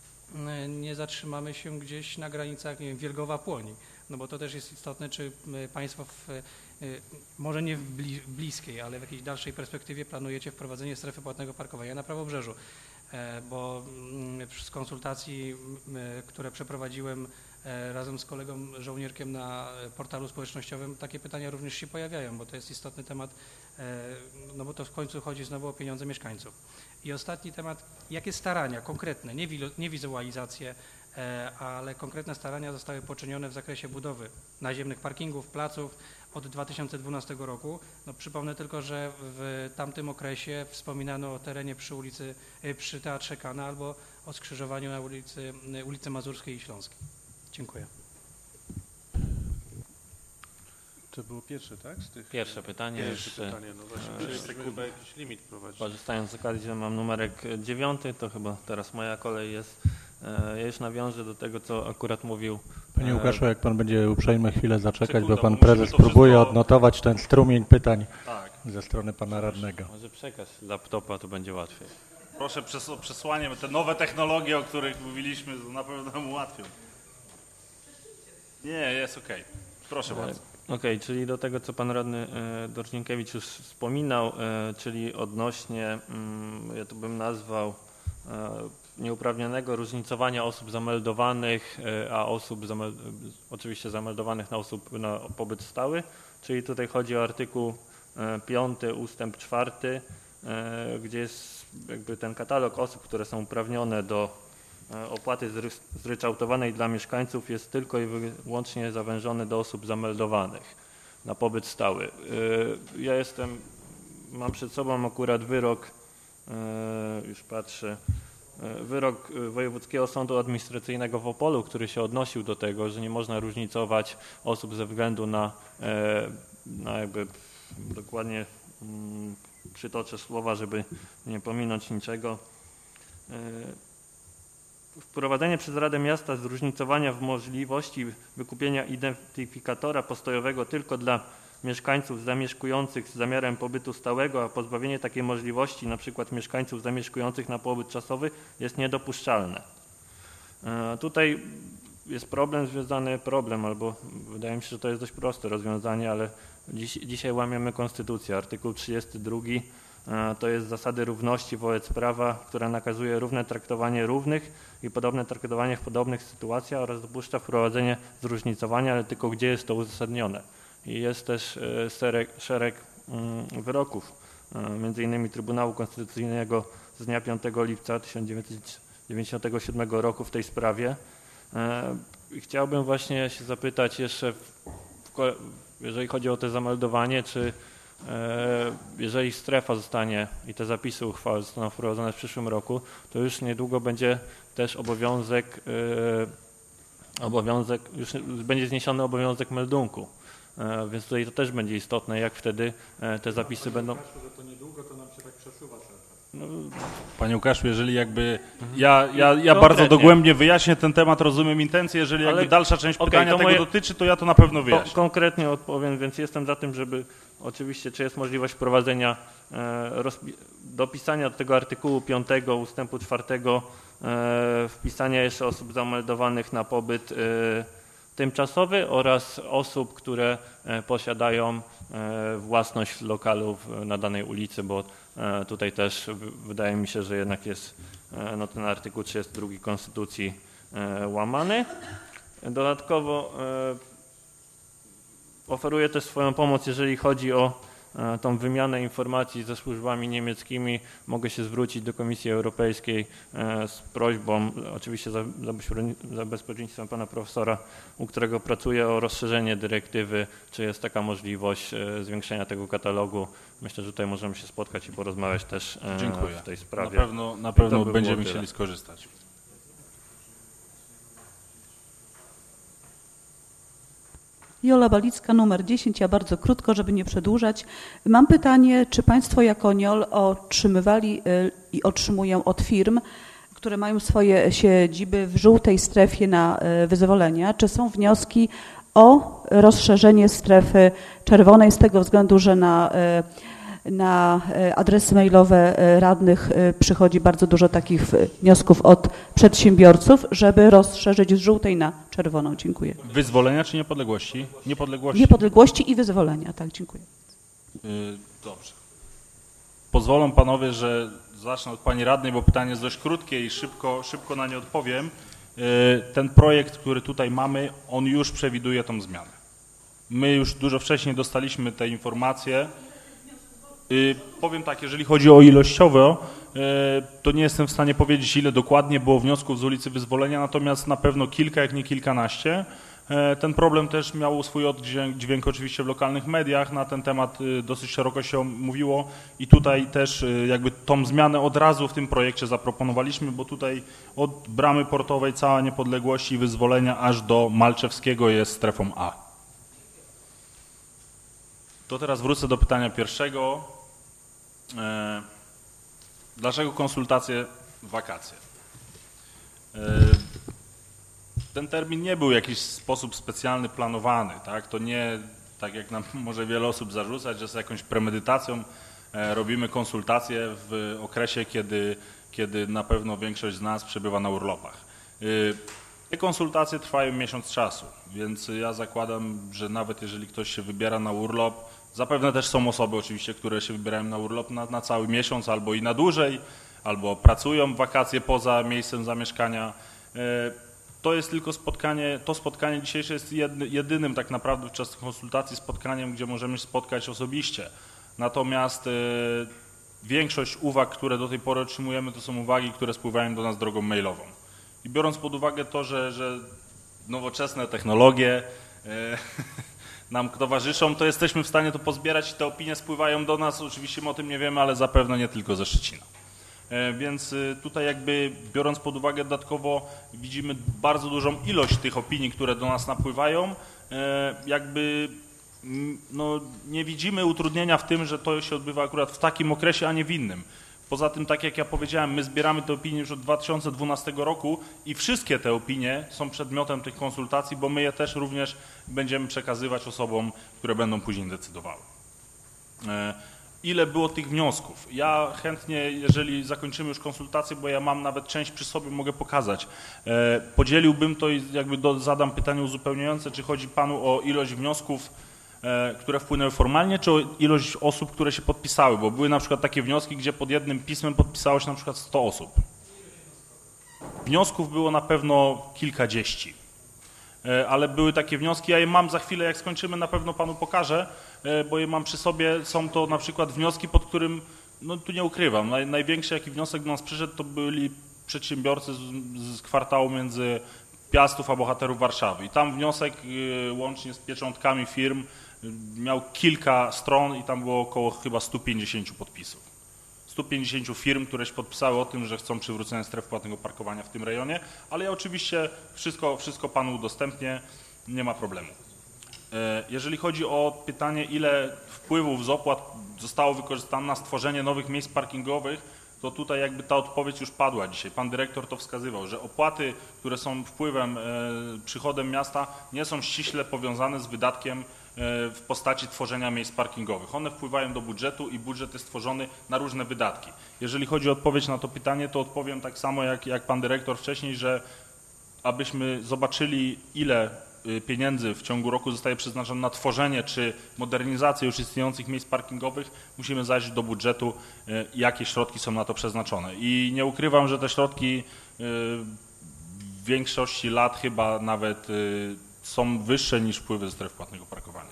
nie zatrzymamy się gdzieś na granicach, nie wiem, Wielgowa-Płoni. No bo to też jest istotne, czy państwo w, może nie w bliskiej, ale w jakiejś dalszej perspektywie planujecie wprowadzenie strefy płatnego parkowania na Prawobrzeżu. Bo z konsultacji, które przeprowadziłem razem z kolegą żołnierkiem na portalu społecznościowym, takie pytania również się pojawiają, bo to jest istotny temat, no bo to w końcu chodzi znowu o pieniądze mieszkańców. I ostatni temat, jakie starania konkretne, nie, nie wizualizacje, ale konkretne starania zostały poczynione w zakresie budowy naziemnych parkingów, placów od dwa tysiące dwunastego roku. No, przypomnę tylko, że w tamtym okresie wspominano o terenie przy ulicy, przy Teatrze Kana albo o skrzyżowaniu na ulicy, ulicy Mazurskiej i Śląskiej. Dziękuję. To było pierwsze, tak? Z tych, Pierwsze pytanie. Pierwsze jeszcze, pytanie, no właśnie, przecież chyba jakiś limit prowadzi. Korzystając z okazji, że mam numerek dziewiąty, to chyba teraz moja kolej jest. Ja już nawiążę do tego, co akurat mówił. Panie Łukaszu, jak pan będzie uprzejmy chwilę zaczekać, Sekunda, bo pan bo musimy prezes to próbuje wszystko- odnotować ten strumień pytań Tak. ze strony pana radnego. Może przekaż laptopa, to będzie łatwiej. Proszę przes- o przesłanie, te nowe technologie, o których mówiliśmy, na pewno nam ułatwią. Nie, jest okej. Proszę bardzo. Okej, czyli do tego, co pan radny e, Dorżnienkiewicz już wspominał, e, czyli odnośnie, mm, ja to bym nazwał, e, nieuprawnionego różnicowania osób zameldowanych, a osób zamel oczywiście zameldowanych na osób na pobyt stały, czyli tutaj chodzi o artykuł piąty ustęp czwarty, gdzie jest jakby ten katalog osób, które są uprawnione do opłaty zryczałtowanej dla mieszkańców jest tylko i wyłącznie zawężony do osób zameldowanych na pobyt stały. Ja jestem, mam przed sobą akurat wyrok, już patrzę, wyrok Wojewódzkiego Sądu Administracyjnego w Opolu, który się odnosił do tego, że nie można różnicować osób ze względu na, na jakby dokładnie przytoczę słowa, żeby nie pominąć niczego. Wprowadzenie przez Radę Miasta zróżnicowania w możliwości wykupienia identyfikatora postojowego tylko dla mieszkańców zamieszkujących z zamiarem pobytu stałego, a pozbawienie takiej możliwości na przykład mieszkańców zamieszkujących na pobyt czasowy jest niedopuszczalne. Tutaj jest problem związany, problem, albo wydaje mi się, że to jest dość proste rozwiązanie, ale dziś, dzisiaj łamiemy Konstytucję. Artykuł trzydziesty drugi to jest zasady równości wobec prawa, która nakazuje równe traktowanie równych i podobne traktowanie w podobnych sytuacjach oraz dopuszcza wprowadzenie zróżnicowania, ale tylko gdzie jest to uzasadnione. I jest też szereg, szereg wyroków, między innymi Trybunału Konstytucyjnego z dnia piątego lipca tysiąc dziewięćset dziewięćdziesiątego siódmego roku w tej sprawie. Chciałbym właśnie się zapytać jeszcze, jeżeli chodzi o to zameldowanie, czy jeżeli strefa zostanie i te zapisy uchwały zostaną wprowadzone w przyszłym roku, to już niedługo będzie też obowiązek, obowiązek już będzie zniesiony obowiązek meldunku. Więc tutaj to też będzie istotne, jak wtedy te zapisy będą... To niedługo, to nam się tak przesuwa. No, Panie Łukaszu, jeżeli jakby ja, ja, ja bardzo dogłębnie wyjaśnię ten temat, rozumiem intencję, jeżeli jakby Ale, dalsza część okay, pytania tego moje, dotyczy, to ja to na pewno wyjaśnię. Konkretnie odpowiem, więc jestem za tym, żeby oczywiście, czy jest możliwość wprowadzenia, e, dopisania do tego artykułu piątego ustępu czwartego, e, wpisania jeszcze osób zameldowanych na pobyt e, tymczasowy oraz osób, które e, posiadają e, własność lokalów na danej ulicy, bo tutaj też wydaje mi się, że jednak jest no, ten artykuł trzydziesty drugi Konstytucji łamany. Dodatkowo oferuję też swoją pomoc, jeżeli chodzi o tą wymianę informacji ze służbami niemieckimi. Mogę się zwrócić do Komisji Europejskiej z prośbą, oczywiście za, za bezpieczeństwem pana profesora, u którego pracuję, o rozszerzenie dyrektywy, czy jest taka możliwość zwiększenia tego katalogu. Myślę, że tutaj możemy się spotkać i porozmawiać też Dziękuję. w tej sprawie. Na pewno, na pewno by będziemy chcieli skorzystać. Jola Balicka, numer dziesięć. Ja bardzo krótko, żeby nie przedłużać. Mam pytanie, czy Państwo jako N I O L otrzymywali i otrzymują od firm, które mają swoje siedziby w żółtej strefie na wyzwolenia, czy są wnioski o rozszerzenie strefy czerwonej z tego względu, że na, na adresy mailowe radnych przychodzi bardzo dużo takich wniosków od przedsiębiorców, żeby rozszerzyć z żółtej na czerwoną. Dziękuję. Wyzwolenia czy niepodległości? Niepodległości. Niepodległości i wyzwolenia, tak, dziękuję. Yy, dobrze. Pozwolą panowie, że zacznę od pani radnej, bo pytanie jest dość krótkie i szybko, szybko na nie odpowiem. Yy, ten projekt, który tutaj mamy, on już przewiduje tą zmianę. My już dużo wcześniej dostaliśmy te informacje. Yy, powiem tak, jeżeli chodzi o ilościowo, yy, to nie jestem w stanie powiedzieć, ile dokładnie było wniosków z ulicy Wyzwolenia, natomiast na pewno kilka, jak nie kilkanaście. Yy, ten problem też miał swój oddźwięk dźwięk oczywiście w lokalnych mediach, na ten temat yy, dosyć szeroko się mówiło i tutaj też yy, jakby tą zmianę od razu w tym projekcie zaproponowaliśmy, bo tutaj od bramy portowej cała Niepodległości i Wyzwolenia aż do Malczewskiego jest strefą A. To teraz wrócę do pytania pierwszego. Dlaczego konsultacje w wakacje? Ten termin nie był w jakiś sposób specjalny planowany, tak? To nie, tak jak nam może wiele osób zarzucać, że z jakąś premedytacją robimy konsultacje w okresie, kiedy, kiedy na pewno większość z nas przebywa na urlopach. Te konsultacje trwają miesiąc czasu, więc ja zakładam, że nawet jeżeli ktoś się wybiera na urlop, zapewne też są osoby oczywiście, które się wybierają na urlop na, na cały miesiąc albo i na dłużej, albo pracują w wakacje poza miejscem zamieszkania. To jest tylko spotkanie, to spotkanie dzisiejsze jest jedynym tak naprawdę w czasie konsultacji spotkaniem, gdzie możemy się spotkać osobiście. Natomiast większość uwag, które do tej pory otrzymujemy, to są uwagi, które spływają do nas drogą mailową. I biorąc pod uwagę to, że, że nowoczesne technologie e, nam towarzyszą, to jesteśmy w stanie to pozbierać i te opinie spływają do nas. Oczywiście my o tym nie wiemy, ale zapewne nie tylko ze Szczecina. E, więc tutaj jakby biorąc pod uwagę dodatkowo widzimy bardzo dużą ilość tych opinii, które do nas napływają. E, jakby no, nie widzimy utrudnienia w tym, że to się odbywa akurat w takim okresie, a nie w innym. Poza tym, tak jak ja powiedziałem, my zbieramy te opinie już od dwa tysiące dwunastego roku i wszystkie te opinie są przedmiotem tych konsultacji, bo my je też również będziemy przekazywać osobom, które będą później decydowały. Ile było tych wniosków? Ja chętnie, jeżeli zakończymy już konsultację, bo ja mam nawet część przy sobie, mogę pokazać. Podzieliłbym to i jakby do, zadam pytanie uzupełniające, czy chodzi Panu o ilość wniosków, które wpłynęły formalnie, czy o ilość osób, które się podpisały, bo były na przykład takie wnioski, gdzie pod jednym pismem podpisało się na przykład sto osób. Wniosków było na pewno kilkadziesięciu, ale były takie wnioski, ja je mam za chwilę, jak skończymy, na pewno Panu pokażę, bo je mam przy sobie, są to na przykład wnioski, pod którym, no tu nie ukrywam, naj, największy jaki wniosek do nas przyszedł, to byli przedsiębiorcy z, z kwartału między Piastów a Bohaterów Warszawy i tam wniosek łącznie z pieczątkami firm miał kilka stron i tam było około chyba stu pięćdziesięciu podpisów. stu pięćdziesięciu firm, które się podpisały o tym, że chcą przywrócenia stref płatnego parkowania w tym rejonie, ale ja oczywiście wszystko, wszystko Panu udostępnię, nie ma problemu. Jeżeli chodzi o pytanie, ile wpływów z opłat zostało wykorzystane na stworzenie nowych miejsc parkingowych, to tutaj jakby ta odpowiedź już padła dzisiaj. Pan dyrektor to wskazywał, że opłaty, które są wpływem, przychodem miasta, nie są ściśle powiązane z wydatkiem w postaci tworzenia miejsc parkingowych. One wpływają do budżetu i budżet jest tworzony na różne wydatki. Jeżeli chodzi o odpowiedź na to pytanie, to odpowiem tak samo jak, jak pan dyrektor wcześniej, że abyśmy zobaczyli, ile pieniędzy w ciągu roku zostaje przeznaczone na tworzenie czy modernizację już istniejących miejsc parkingowych, musimy zajrzeć do budżetu, jakie środki są na to przeznaczone. I nie ukrywam, że te środki w większości lat chyba nawet są wyższe niż wpływy ze stref płatnego parkowania.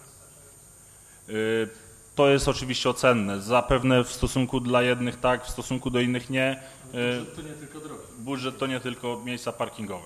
To jest oczywiście ocenne. Zapewne w stosunku dla jednych tak, w stosunku do innych nie. Budżet to nie tylko drogi. Budżet to nie tylko miejsca parkingowe.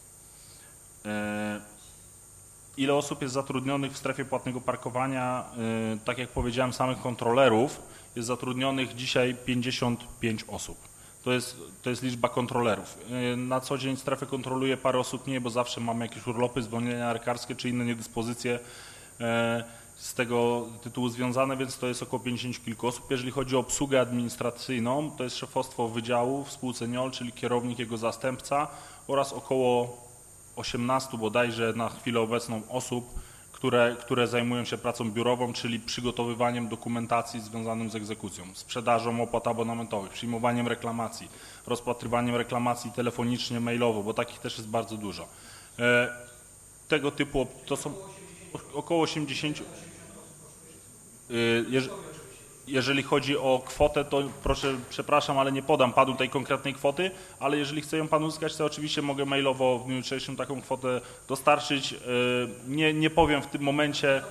Ile osób jest zatrudnionych w strefie płatnego parkowania? Tak jak powiedziałem, samych kontrolerów jest zatrudnionych dzisiaj pięćdziesiąt pięć osób. To jest, to jest liczba kontrolerów. Na co dzień strefę kontroluje parę osób mniej, bo zawsze mamy jakieś urlopy, zwolnienia lekarskie czy inne niedyspozycje z tego tytułu związane, więc to jest około pięćdziesięciu kilku osób. Jeżeli chodzi o obsługę administracyjną, to jest szefostwo wydziału w spółce N I O L, czyli kierownik, jego zastępca oraz około osiemnastu bodajże na chwilę obecną osób, które, które zajmują się pracą biurową, czyli przygotowywaniem dokumentacji związaną z egzekucją, sprzedażą opłat abonamentowych, przyjmowaniem reklamacji, rozpatrywaniem reklamacji telefonicznie, mailowo, bo takich też jest bardzo dużo. E, tego typu, to są około osiemdziesięciu. E, jeż, jeżeli chodzi o kwotę, to proszę, przepraszam, ale nie podam Panu tej konkretnej kwoty, ale jeżeli chce ją Pan uzyskać, to oczywiście mogę mailowo w dniu jutrzejszym taką kwotę dostarczyć. Nie, nie powiem w tym momencie.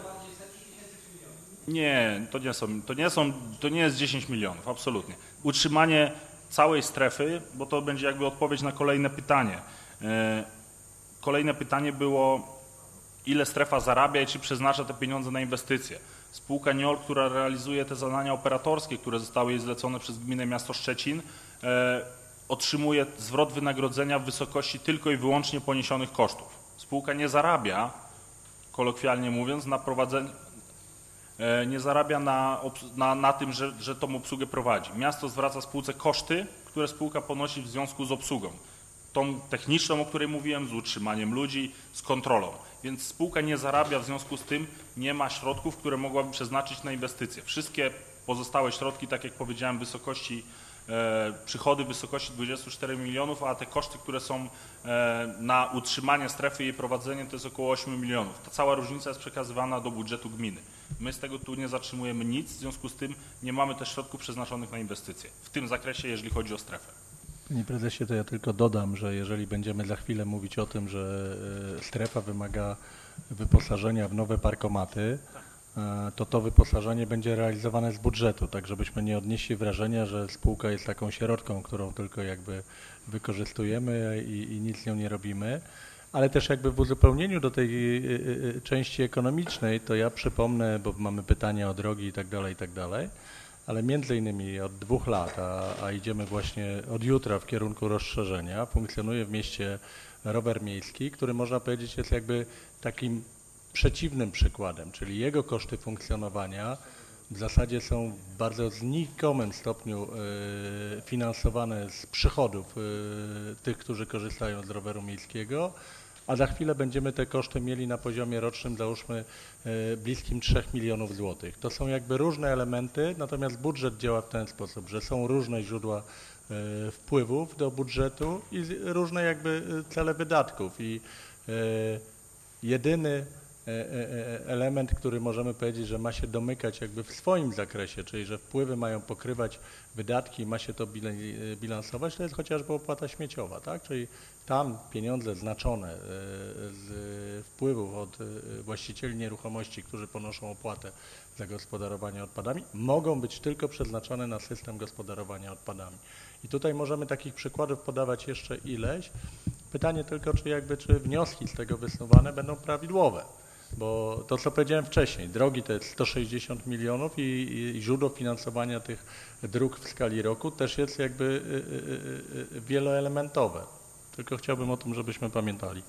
Nie, to nie są, to nie są, to nie jest dziesięć milionów, absolutnie. Utrzymanie całej strefy, bo to będzie jakby odpowiedź na kolejne pytanie. Kolejne pytanie było, ile strefa zarabia i czy przeznacza te pieniądze na inwestycje. Spółka N I O L, która realizuje te zadania operatorskie, które zostały jej zlecone przez gminę miasto Szczecin, e, otrzymuje zwrot wynagrodzenia w wysokości tylko i wyłącznie poniesionych kosztów. Spółka nie zarabia, kolokwialnie mówiąc, na prowadzeniu, e, nie zarabia na, na, na tym, że, że tą obsługę prowadzi. Miasto zwraca spółce koszty, które spółka ponosi w związku z obsługą. Tą techniczną, o której mówiłem, z utrzymaniem ludzi, z kontrolą. Więc spółka nie zarabia, w związku z tym nie ma środków, które mogłaby przeznaczyć na inwestycje. Wszystkie pozostałe środki, tak jak powiedziałem, w wysokości przychody w wysokości dwudziestu czterech milionów, a te koszty, które są na utrzymanie strefy i jej prowadzenie, to jest około ośmiu milionów. Ta cała różnica jest przekazywana do budżetu gminy. My z tego tu nie zatrzymujemy nic, w związku z tym nie mamy też środków przeznaczonych na inwestycje w tym zakresie, jeżeli chodzi o strefę. Panie prezesie, to ja tylko dodam, że jeżeli będziemy za chwilę mówić o tym, że strefa wymaga wyposażenia w nowe parkomaty, to to wyposażenie będzie realizowane z budżetu, tak żebyśmy nie odnieśli wrażenia, że spółka jest taką środką, którą tylko jakby wykorzystujemy i, i nic z nią nie robimy. Ale też jakby w uzupełnieniu do tej części ekonomicznej, to ja przypomnę, bo mamy pytania o drogi i tak dalej, i tak dalej, ale między innymi od dwóch lat, a, a idziemy właśnie od jutra w kierunku rozszerzenia, funkcjonuje w mieście rower miejski, który można powiedzieć jest jakby takim przeciwnym przykładem, czyli jego koszty funkcjonowania w zasadzie są w bardzo znikomym stopniu y, finansowane z przychodów y, tych, którzy korzystają z roweru miejskiego, a za chwilę będziemy te koszty mieli na poziomie rocznym, załóżmy, y, bliskim trzech milionów złotych. To są jakby różne elementy, natomiast budżet działa w ten sposób, że są różne źródła y, wpływów do budżetu i różne jakby cele wydatków i y, jedyny element, który możemy powiedzieć, że ma się domykać jakby w swoim zakresie, czyli że wpływy mają pokrywać wydatki, ma się to bilansować, to jest chociażby opłata śmieciowa, tak? Czyli tam pieniądze znaczone z wpływów od właścicieli nieruchomości, którzy ponoszą opłatę za gospodarowanie odpadami, mogą być tylko przeznaczone na system gospodarowania odpadami. I tutaj możemy takich przykładów podawać jeszcze ileś. Pytanie tylko, czy jakby, czy wnioski z tego wysnuwane będą prawidłowe. Bo to, co powiedziałem wcześniej, drogi to jest sto sześćdziesiąt milionów i, i źródło finansowania tych dróg w skali roku też jest jakby y, y, y, wieloelementowe. Tylko chciałbym o tym, żebyśmy pamiętali.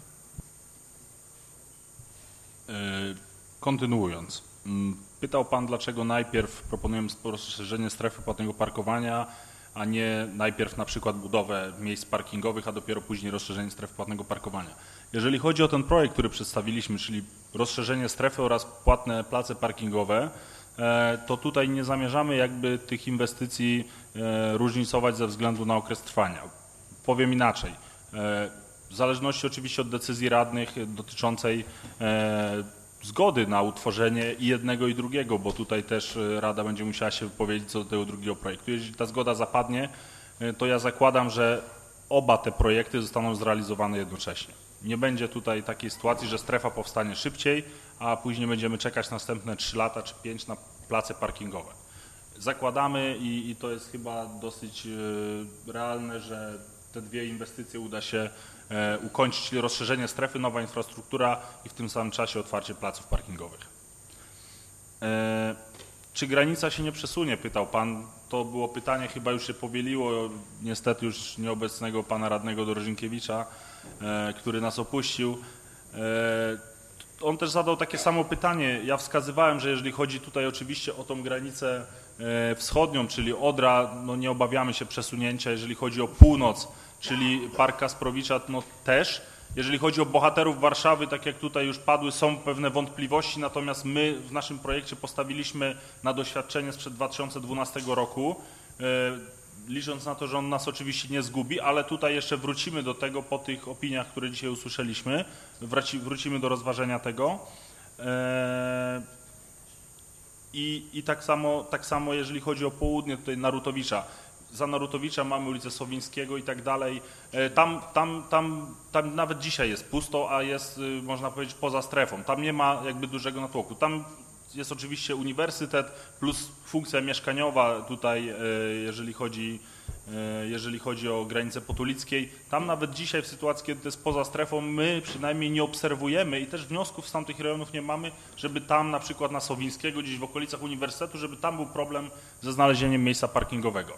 Kontynuując. Pytał Pan, dlaczego najpierw proponujemy rozszerzenie strefy płatnego parkowania, a nie najpierw na przykład budowę miejsc parkingowych, a dopiero później rozszerzenie strefy płatnego parkowania. Jeżeli chodzi o ten projekt, który przedstawiliśmy, czyli rozszerzenie strefy oraz płatne place parkingowe, to tutaj nie zamierzamy jakby tych inwestycji różnicować ze względu na okres trwania. Powiem inaczej. W zależności oczywiście od decyzji radnych dotyczącej zgody na utworzenie i jednego i drugiego, bo tutaj też Rada będzie musiała się wypowiedzieć co do tego drugiego projektu. Jeżeli ta zgoda zapadnie, to ja zakładam, że oba te projekty zostaną zrealizowane jednocześnie. Nie będzie tutaj takiej sytuacji, że strefa powstanie szybciej, a później będziemy czekać następne trzy lata czy pięć na place parkingowe. Zakładamy i, i to jest chyba dosyć realne, że te dwie inwestycje uda się ukończyć, czyli rozszerzenie strefy, nowa infrastruktura i w tym samym czasie otwarcie placów parkingowych. E, czy granica się nie przesunie, pytał Pan. To było pytanie, chyba już się powieliło, niestety już nieobecnego Pana Radnego Dorożynkiewicza, e, który nas opuścił. E, on też zadał takie samo pytanie. Ja wskazywałem, że jeżeli chodzi tutaj oczywiście o tą granicę e, wschodnią, czyli Odra, no nie obawiamy się przesunięcia. Jeżeli chodzi o północ, czyli Park Kasprowicza, no też. Jeżeli chodzi o bohaterów Warszawy, tak jak tutaj już padły, są pewne wątpliwości, natomiast my w naszym projekcie postawiliśmy na doświadczenie sprzed dwa tysiące dwunastego roku, licząc na to, że on nas oczywiście nie zgubi, ale tutaj jeszcze wrócimy do tego po tych opiniach, które dzisiaj usłyszeliśmy, wrócimy do rozważenia tego. I, i tak samo, tak samo jeżeli chodzi o południe, tutaj Narutowicza. Za Narutowicza mamy ulicę Sowińskiego i tak dalej. Tam, tam, tam, tam nawet dzisiaj jest pusto, a jest, można powiedzieć, poza strefą. Tam nie ma jakby dużego natłoku. Tam jest oczywiście uniwersytet plus funkcja mieszkaniowa tutaj, jeżeli chodzi, jeżeli chodzi o granicę Potulickiej. Tam nawet dzisiaj w sytuacji, kiedy to jest poza strefą, my przynajmniej nie obserwujemy i też wniosków z tamtych rejonów nie mamy, żeby tam na przykład na Sowińskiego, gdzieś w okolicach uniwersytetu, żeby tam był problem ze znalezieniem miejsca parkingowego.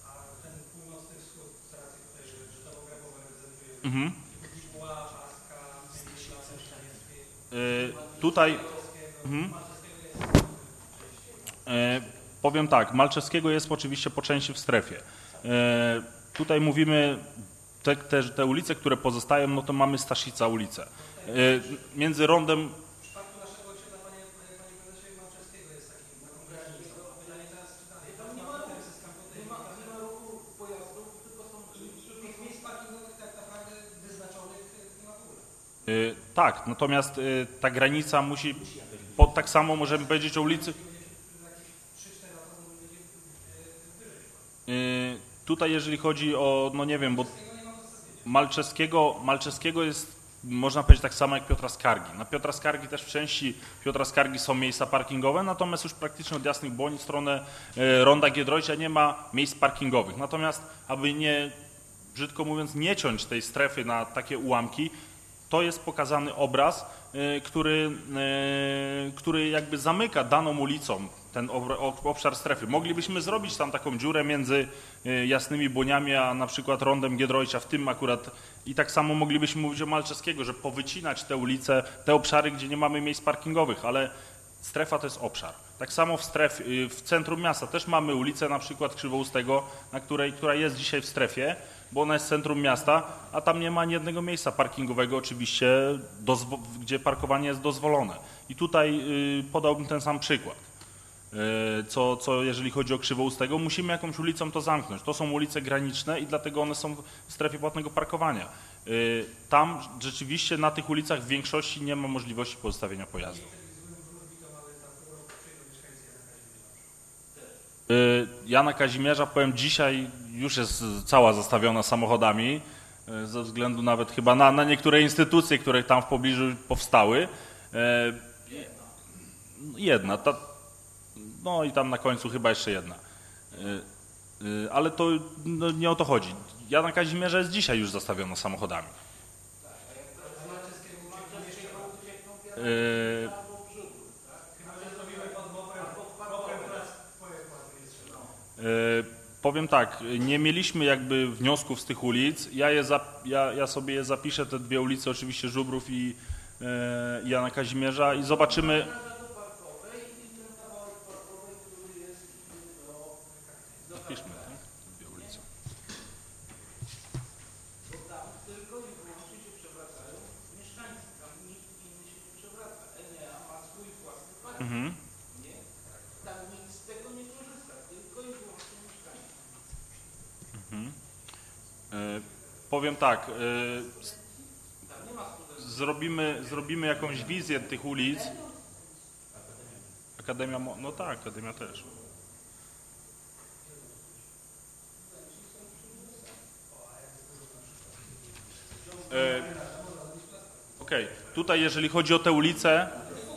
Mhm. Y, tutaj mhm. y, powiem tak, Malczewskiego jest oczywiście po części w strefie. Y, tutaj mówimy, te, te, te ulice, które pozostają, no to mamy Staszica ulicę. Y, między rondem... Tak, natomiast y, ta granica musi, po, tak samo możemy powiedzieć o ulicy. Y, tutaj jeżeli chodzi o, no nie wiem, bo Malczewskiego, Malczewskiego jest, można powiedzieć tak samo jak Piotra Skargi. Na Piotra Skargi też w części Piotra Skargi są miejsca parkingowe, natomiast już praktycznie od Jasnych Błonic w stronę y, Ronda Giedroycia nie ma miejsc parkingowych. Natomiast aby nie, brzydko mówiąc, nie ciąć tej strefy na takie ułamki, to jest pokazany obraz, y, który, y, który jakby zamyka daną ulicą ten obszar strefy. Moglibyśmy zrobić tam taką dziurę między y, Jasnymi Błoniami, a na przykład Rondem Giedroycia, w tym akurat i tak samo moglibyśmy mówić o Malczewskiego, że powycinać te ulice, te obszary, gdzie nie mamy miejsc parkingowych, ale strefa to jest obszar. Tak samo w strefie, y, w centrum miasta też mamy ulicę na przykład Krzywoustego, na której, która jest dzisiaj w strefie, bo ona jest centrum miasta, a tam nie ma ani jednego miejsca parkingowego oczywiście, gdzie parkowanie jest dozwolone. I tutaj y, podałbym ten sam przykład. Y, co, co jeżeli chodzi o Krzywoustego, musimy jakąś ulicą to zamknąć. To są ulice graniczne i dlatego one są w strefie płatnego parkowania. Y, tam rzeczywiście na tych ulicach w większości nie ma możliwości pozostawienia pojazdu. Jana Kazimierza, powiem, dzisiaj już jest cała zastawiona samochodami, ze względu nawet chyba na, na niektóre instytucje, które tam w pobliżu powstały. Jedna, ta, no i tam na końcu chyba jeszcze jedna. Ale to no, nie o to chodzi. Jana Kazimierza jest dzisiaj już zastawiona samochodami. Powiem tak, nie mieliśmy jakby wniosków z tych ulic. Ja, je za, ja, ja sobie je zapiszę, te dwie ulice, oczywiście Żubrów i e, Jana Kazimierza i zobaczymy. Zapiszmy, tak? Te dwie ulice. Mhm. Powiem tak, zrobimy, zrobimy jakąś wizję tych ulic. Akademia, no tak, Akademia też. Okej, okay. Tutaj jeżeli chodzi o tę ulicę,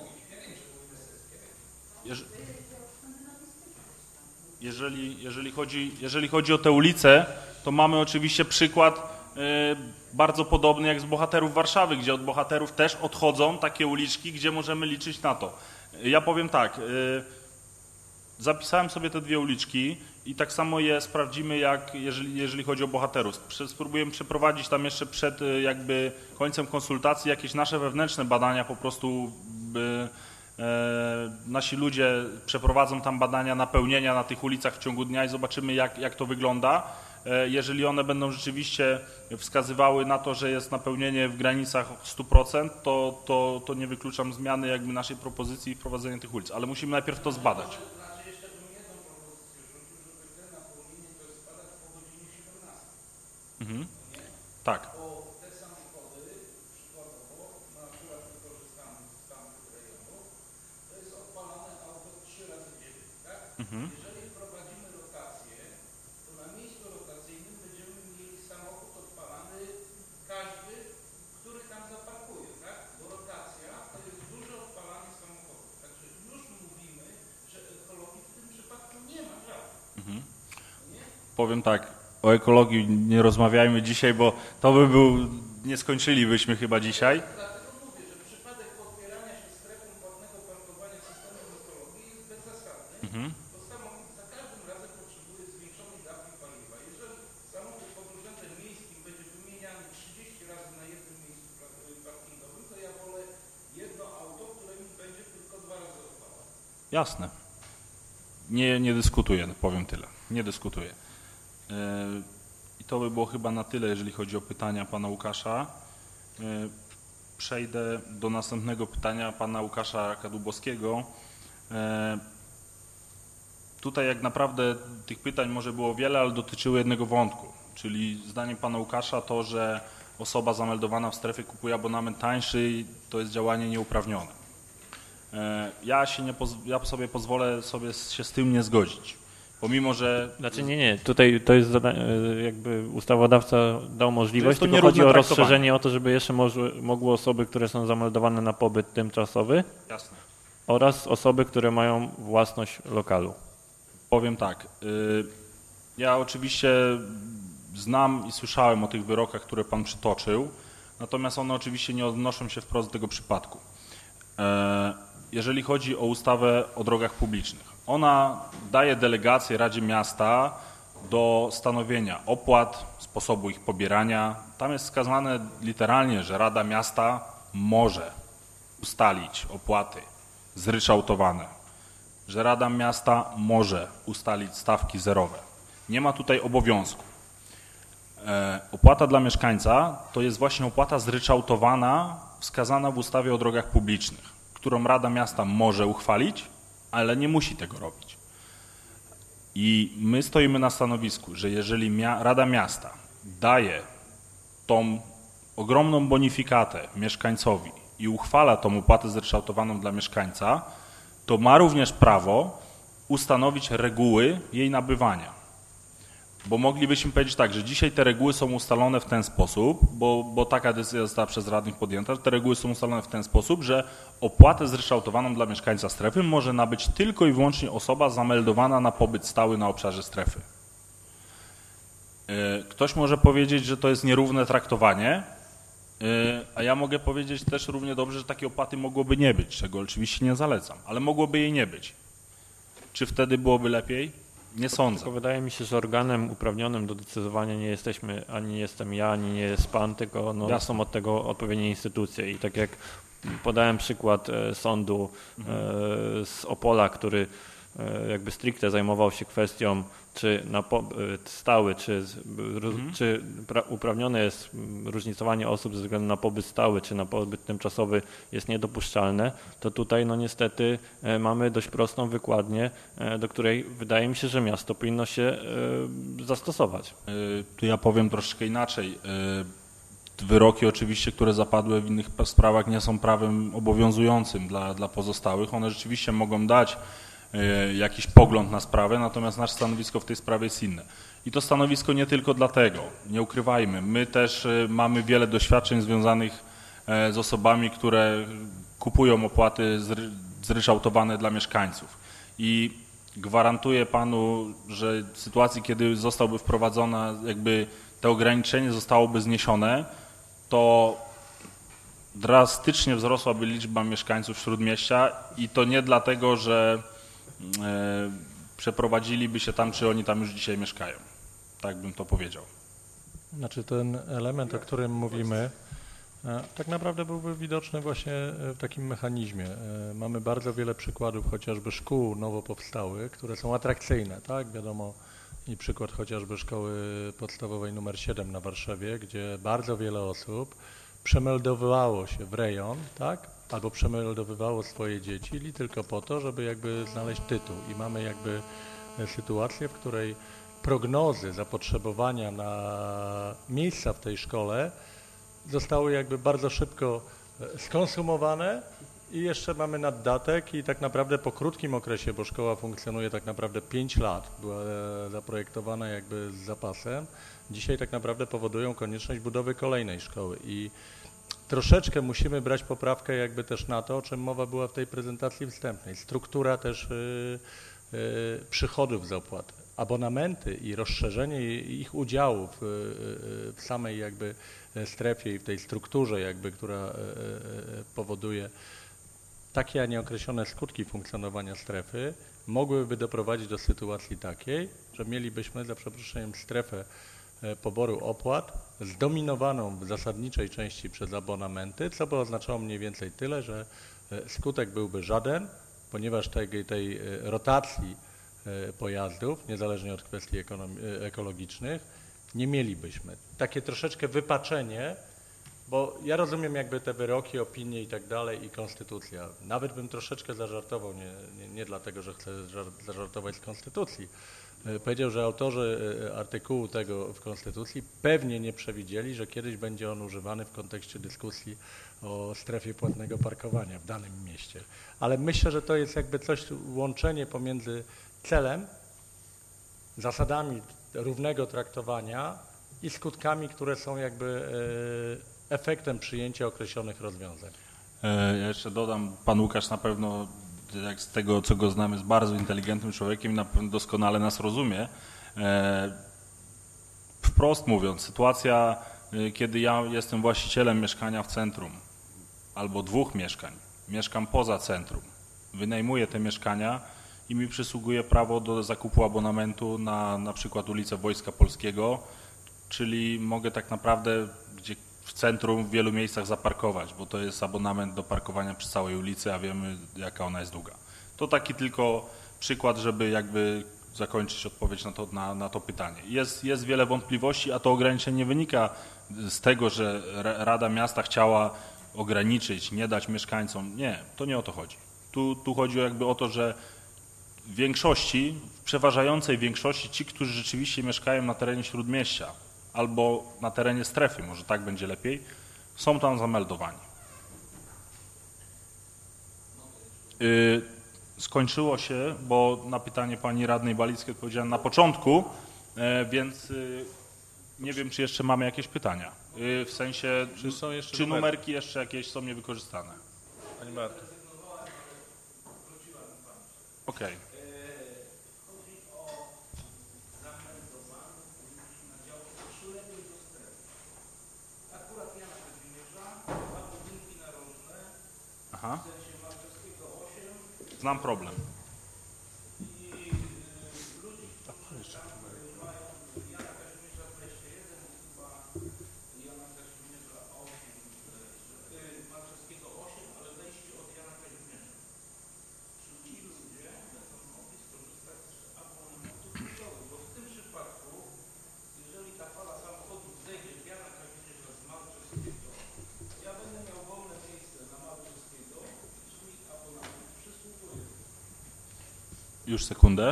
jeżeli, jeżeli, chodzi, jeżeli chodzi o tę ulicę, to mamy oczywiście przykład y, bardzo podobny jak z Bohaterów Warszawy, gdzie od Bohaterów też odchodzą takie uliczki, gdzie możemy liczyć na to. Ja powiem tak, y, zapisałem sobie te dwie uliczki i tak samo je sprawdzimy, jak jeżeli, jeżeli chodzi o Bohaterów. Spróbujemy przeprowadzić tam jeszcze przed y, jakby końcem konsultacji jakieś nasze wewnętrzne badania, po prostu y, nasi ludzie przeprowadzą tam badania napełnienia na tych ulicach w ciągu dnia i zobaczymy, jak, jak to wygląda. Jeżeli one będą rzeczywiście wskazywały na to, że jest napełnienie w granicach stu procent, to, to, to nie wykluczam zmiany jakby naszej propozycji i wprowadzenia tych ulic, ale musimy najpierw to zbadać. Mhm. Tak. Mhm. Jeżeli wprowadzimy rotację, to na miejscu rotacyjnym będziemy mieli samochód odpalany każdy, który tam zaparkuje, tak? Bo rotacja to jest duże odpalanie samochodów. Także już mówimy, że ekologii w tym przypadku nie ma żadnej. Mhm. Nie? Powiem tak, o ekologii nie rozmawiajmy dzisiaj, bo to by był, nie skończylibyśmy chyba dzisiaj. Dlatego mówię, że przypadek podpierania się strefą płatnego parkowania systemem ekologii jest bezzasadny. Mhm. Jasne. Nie, nie dyskutuję, powiem tyle. Nie dyskutuję. I to by było chyba na tyle, jeżeli chodzi o pytania pana Łukasza. Przejdę do następnego pytania pana Łukasza Kadłubowskiego. Tutaj jak naprawdę tych pytań może było wiele, ale dotyczyły jednego wątku, czyli zdaniem pana Łukasza to, że osoba zameldowana w strefie kupuje abonament tańszy i to jest działanie nieuprawnione. Ja, się nie poz- ja sobie pozwolę sobie się z tym nie zgodzić. Pomimo, że... Znaczy nie, nie, tutaj to jest zada- jakby ustawodawca dał możliwość, to tylko chodzi o traktowanie. rozszerzenie o to, żeby jeszcze może, mogły osoby, które są zameldowane na pobyt tymczasowy Jasne. oraz osoby, które mają własność lokalu. Powiem tak, y, ja oczywiście znam i słyszałem o tych wyrokach, które pan przytoczył, natomiast one oczywiście nie odnoszą się wprost do tego przypadku. E, Jeżeli chodzi o ustawę o drogach publicznych, ona daje delegację Radzie Miasta do stanowienia opłat, sposobu ich pobierania. Tam jest wskazane literalnie, że Rada Miasta może ustalić opłaty zryczałtowane, że Rada Miasta może ustalić stawki zerowe. Nie ma tutaj obowiązku. E, opłata dla mieszkańca to jest właśnie opłata zryczałtowana, wskazana w ustawie o drogach publicznych, którą Rada Miasta może uchwalić, ale nie musi tego robić. I my stoimy na stanowisku, że jeżeli mia- Rada Miasta daje tą ogromną bonifikatę mieszkańcowi i uchwala tą opłatę zryczałtowaną dla mieszkańca, to ma również prawo ustanowić reguły jej nabywania. Bo moglibyśmy powiedzieć tak, że dzisiaj te reguły są ustalone w ten sposób, bo, bo taka decyzja została przez radnych podjęta, że te reguły są ustalone w ten sposób, że opłatę zryczałtowaną dla mieszkańca strefy może nabyć tylko i wyłącznie osoba zameldowana na pobyt stały na obszarze strefy. Ktoś może powiedzieć, że to jest nierówne traktowanie, a ja mogę powiedzieć też równie dobrze, że takiej opłaty mogłoby nie być, czego oczywiście nie zalecam, ale mogłoby jej nie być. Czy wtedy byłoby lepiej? Nie sądzę. Tylko wydaje mi się, że organem uprawnionym do decydowania nie jesteśmy, ani nie jestem ja, ani nie jest pan, tylko no, są od tego odpowiednie instytucje. I tak jak podałem przykład e, sądu e, z Opola, który e, jakby stricte zajmował się kwestią, czy na pobyt stały, czy, mhm. czy pra, uprawnione jest różnicowanie osób ze względu na pobyt stały, czy na pobyt tymczasowy jest niedopuszczalne, to tutaj no niestety e, mamy dość prostą wykładnię, e, do której wydaje mi się, że miasto powinno się e, zastosować. E, tu ja powiem troszeczkę inaczej. E, wyroki oczywiście, które zapadły w innych sprawach, nie są prawem obowiązującym dla, dla pozostałych. One rzeczywiście mogą dać jakiś pogląd na sprawę, natomiast nasze stanowisko w tej sprawie jest inne. I to stanowisko nie tylko dlatego, nie ukrywajmy, my też mamy wiele doświadczeń związanych z osobami, które kupują opłaty zryczałtowane dla mieszkańców. I gwarantuję panu, że w sytuacji, kiedy zostałby wprowadzona, jakby to ograniczenie zostałoby zniesione, to drastycznie wzrosłaby liczba mieszkańców śródmieścia i to nie dlatego, że E, przeprowadziliby się tam, czy oni tam już dzisiaj mieszkają. Tak bym to powiedział. Znaczy ten element, o którym mówimy, e, tak naprawdę byłby widoczny właśnie w takim mechanizmie. E, mamy bardzo wiele przykładów chociażby szkół nowo powstałych, które są atrakcyjne, tak? Wiadomo, i przykład chociażby szkoły podstawowej numer siedem na Warszawie, gdzie bardzo wiele osób przemeldowało się w rejon, tak? Albo przemeldowywało swoje dzieci tylko po to, żeby jakby znaleźć tytuł. I mamy jakby sytuację, w której prognozy zapotrzebowania na miejsca w tej szkole zostały jakby bardzo szybko skonsumowane i jeszcze mamy naddatek i tak naprawdę po krótkim okresie, bo szkoła funkcjonuje tak naprawdę pięć lat, była zaprojektowana jakby z zapasem, dzisiaj tak naprawdę powodują konieczność budowy kolejnej szkoły i troszeczkę musimy brać poprawkę jakby też na to, o czym mowa była w tej prezentacji wstępnej. Struktura też y, y, przychodów z opłat. Abonamenty i rozszerzenie ich udziałów y, y, w samej jakby strefie i w tej strukturze jakby, która y, y, powoduje takie, a nie określone skutki funkcjonowania strefy, mogłyby doprowadzić do sytuacji takiej, że mielibyśmy za przeproszeniem strefę poboru opłat zdominowaną w zasadniczej części przez abonamenty, co by oznaczało mniej więcej tyle, że skutek byłby żaden, ponieważ tej, tej rotacji pojazdów, niezależnie od kwestii ekologicznych, nie mielibyśmy. Takie troszeczkę wypaczenie, bo ja rozumiem jakby te wyroki, opinie i tak dalej i konstytucja. Nawet bym troszeczkę zażartował, nie, nie, nie dlatego, że chcę zażartować z konstytucji, Powiedział, że autorzy artykułu tego w Konstytucji pewnie nie przewidzieli, że kiedyś będzie on używany w kontekście dyskusji o strefie płatnego parkowania w danym mieście. Ale myślę, że to jest jakby coś, łączenie pomiędzy celem, zasadami równego traktowania i skutkami, które są jakby efektem przyjęcia określonych rozwiązań. Ja jeszcze dodam, pan Łukasz na pewno, jak z tego co go znamy, jest bardzo inteligentnym człowiekiem i na pewno doskonale nas rozumie. Wprost mówiąc, sytuacja, kiedy ja jestem właścicielem mieszkania w centrum albo dwóch mieszkań, mieszkam poza centrum, wynajmuję te mieszkania i mi przysługuje prawo do zakupu abonamentu na na przykład ulicę Wojska Polskiego, czyli mogę tak naprawdę gdzie w centrum w wielu miejscach zaparkować, bo to jest abonament do parkowania przy całej ulicy, a wiemy jaka ona jest długa. To taki tylko przykład, żeby jakby zakończyć odpowiedź na to, na, na to pytanie. Jest, jest wiele wątpliwości, a to ograniczenie nie wynika z tego, że Rada Miasta chciała ograniczyć, nie dać mieszkańcom. Nie, to nie o to chodzi. Tu, tu chodzi jakby o to, że w większości, w przeważającej większości ci, którzy rzeczywiście mieszkają na terenie Śródmieścia albo na terenie strefy, może tak będzie lepiej, są tam zameldowani. Yy, skończyło się, bo na pytanie pani radnej Balickiej odpowiedziałem na początku, yy, więc yy, nie wiem, czy jeszcze mamy jakieś pytania. Yy, w sensie, czy, są jeszcze czy numery? numerki jeszcze jakieś są niewykorzystane? Pani Marta. Okej. Okay. Aha. Znam problem. Już sekundę.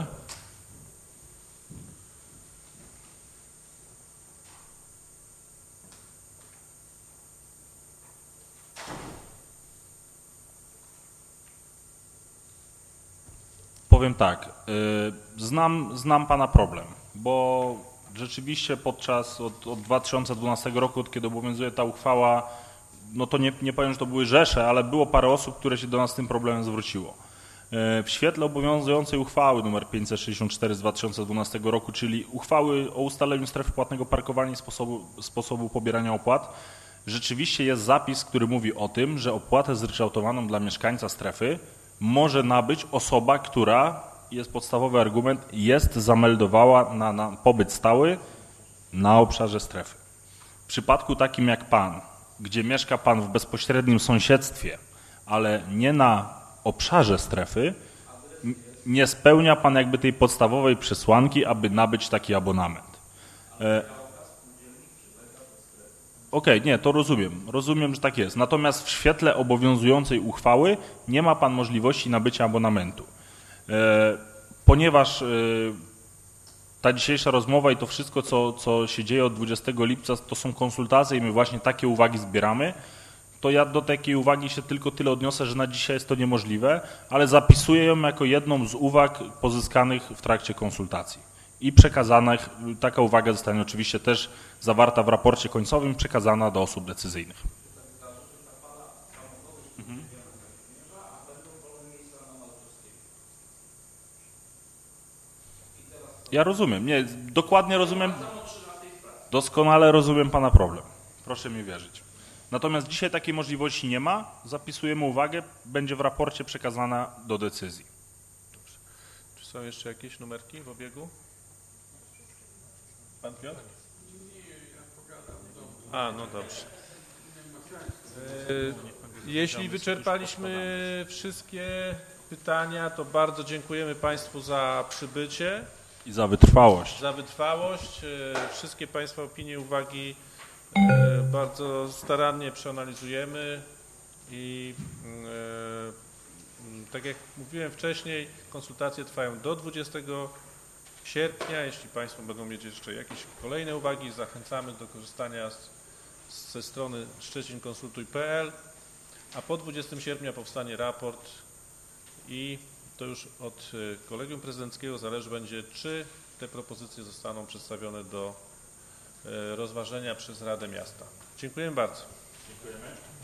Powiem tak, znam, znam pana problem, bo rzeczywiście podczas od, od dwa tysiące dwunastego roku, od kiedy obowiązuje ta uchwała, no to nie, nie powiem, że to były rzesze, ale było parę osób, które się do nas z tym problemem zwróciło. W świetle obowiązującej uchwały nr pięćset sześćdziesiąt cztery z dwa tysiące dwunastego roku, czyli uchwały o ustaleniu strefy płatnego parkowania i sposobu, sposobu pobierania opłat, rzeczywiście jest zapis, który mówi o tym, że opłatę zryczałtowaną dla mieszkańca strefy może nabyć osoba, która, jest podstawowy argument, jest zameldowała na, na pobyt stały na obszarze strefy. W przypadku takim jak pan, gdzie mieszka pan w bezpośrednim sąsiedztwie, ale nie na obszarze strefy, nie spełnia pan jakby tej podstawowej przesłanki, aby nabyć taki abonament. E... Okej, okay, nie, to rozumiem. Rozumiem, że tak jest. Natomiast w świetle obowiązującej uchwały nie ma pan możliwości nabycia abonamentu. E... Ponieważ e... ta dzisiejsza rozmowa i to wszystko, co, co się dzieje od dwudziestego lipca, to są konsultacje i my właśnie takie uwagi zbieramy, to ja do takiej uwagi się tylko tyle odniosę, że na dzisiaj jest to niemożliwe, ale zapisuję ją jako jedną z uwag pozyskanych w trakcie konsultacji i przekazanych. Taka uwaga zostanie oczywiście też zawarta w raporcie końcowym, przekazana do osób decyzyjnych. Mhm. Ja rozumiem, nie, dokładnie rozumiem, doskonale rozumiem pana problem. Proszę mi wierzyć. Natomiast dzisiaj takiej możliwości nie ma, zapisujemy uwagę, będzie w raporcie przekazana do decyzji. Dobrze. Czy są jeszcze jakieś numerki w obiegu? Pan Piotr? A, no dobrze. Jeśli wyczerpaliśmy wszystkie pytania, to bardzo dziękujemy Państwu za przybycie. I za wytrwałość. Za wytrwałość. Wszystkie Państwa opinie, uwagi bardzo starannie przeanalizujemy i tak jak mówiłem wcześniej, konsultacje trwają do dwudziestego sierpnia. Jeśli Państwo będą mieć jeszcze jakieś kolejne uwagi, zachęcamy do korzystania z, ze strony szczecin konsultuj kropka p l, a po dwudziestego sierpnia powstanie raport i to już od Kolegium Prezydenckiego zależy będzie, czy te propozycje zostaną przedstawione do rozważenia przez Radę Miasta. Dziękujemy bardzo. Dziękujemy.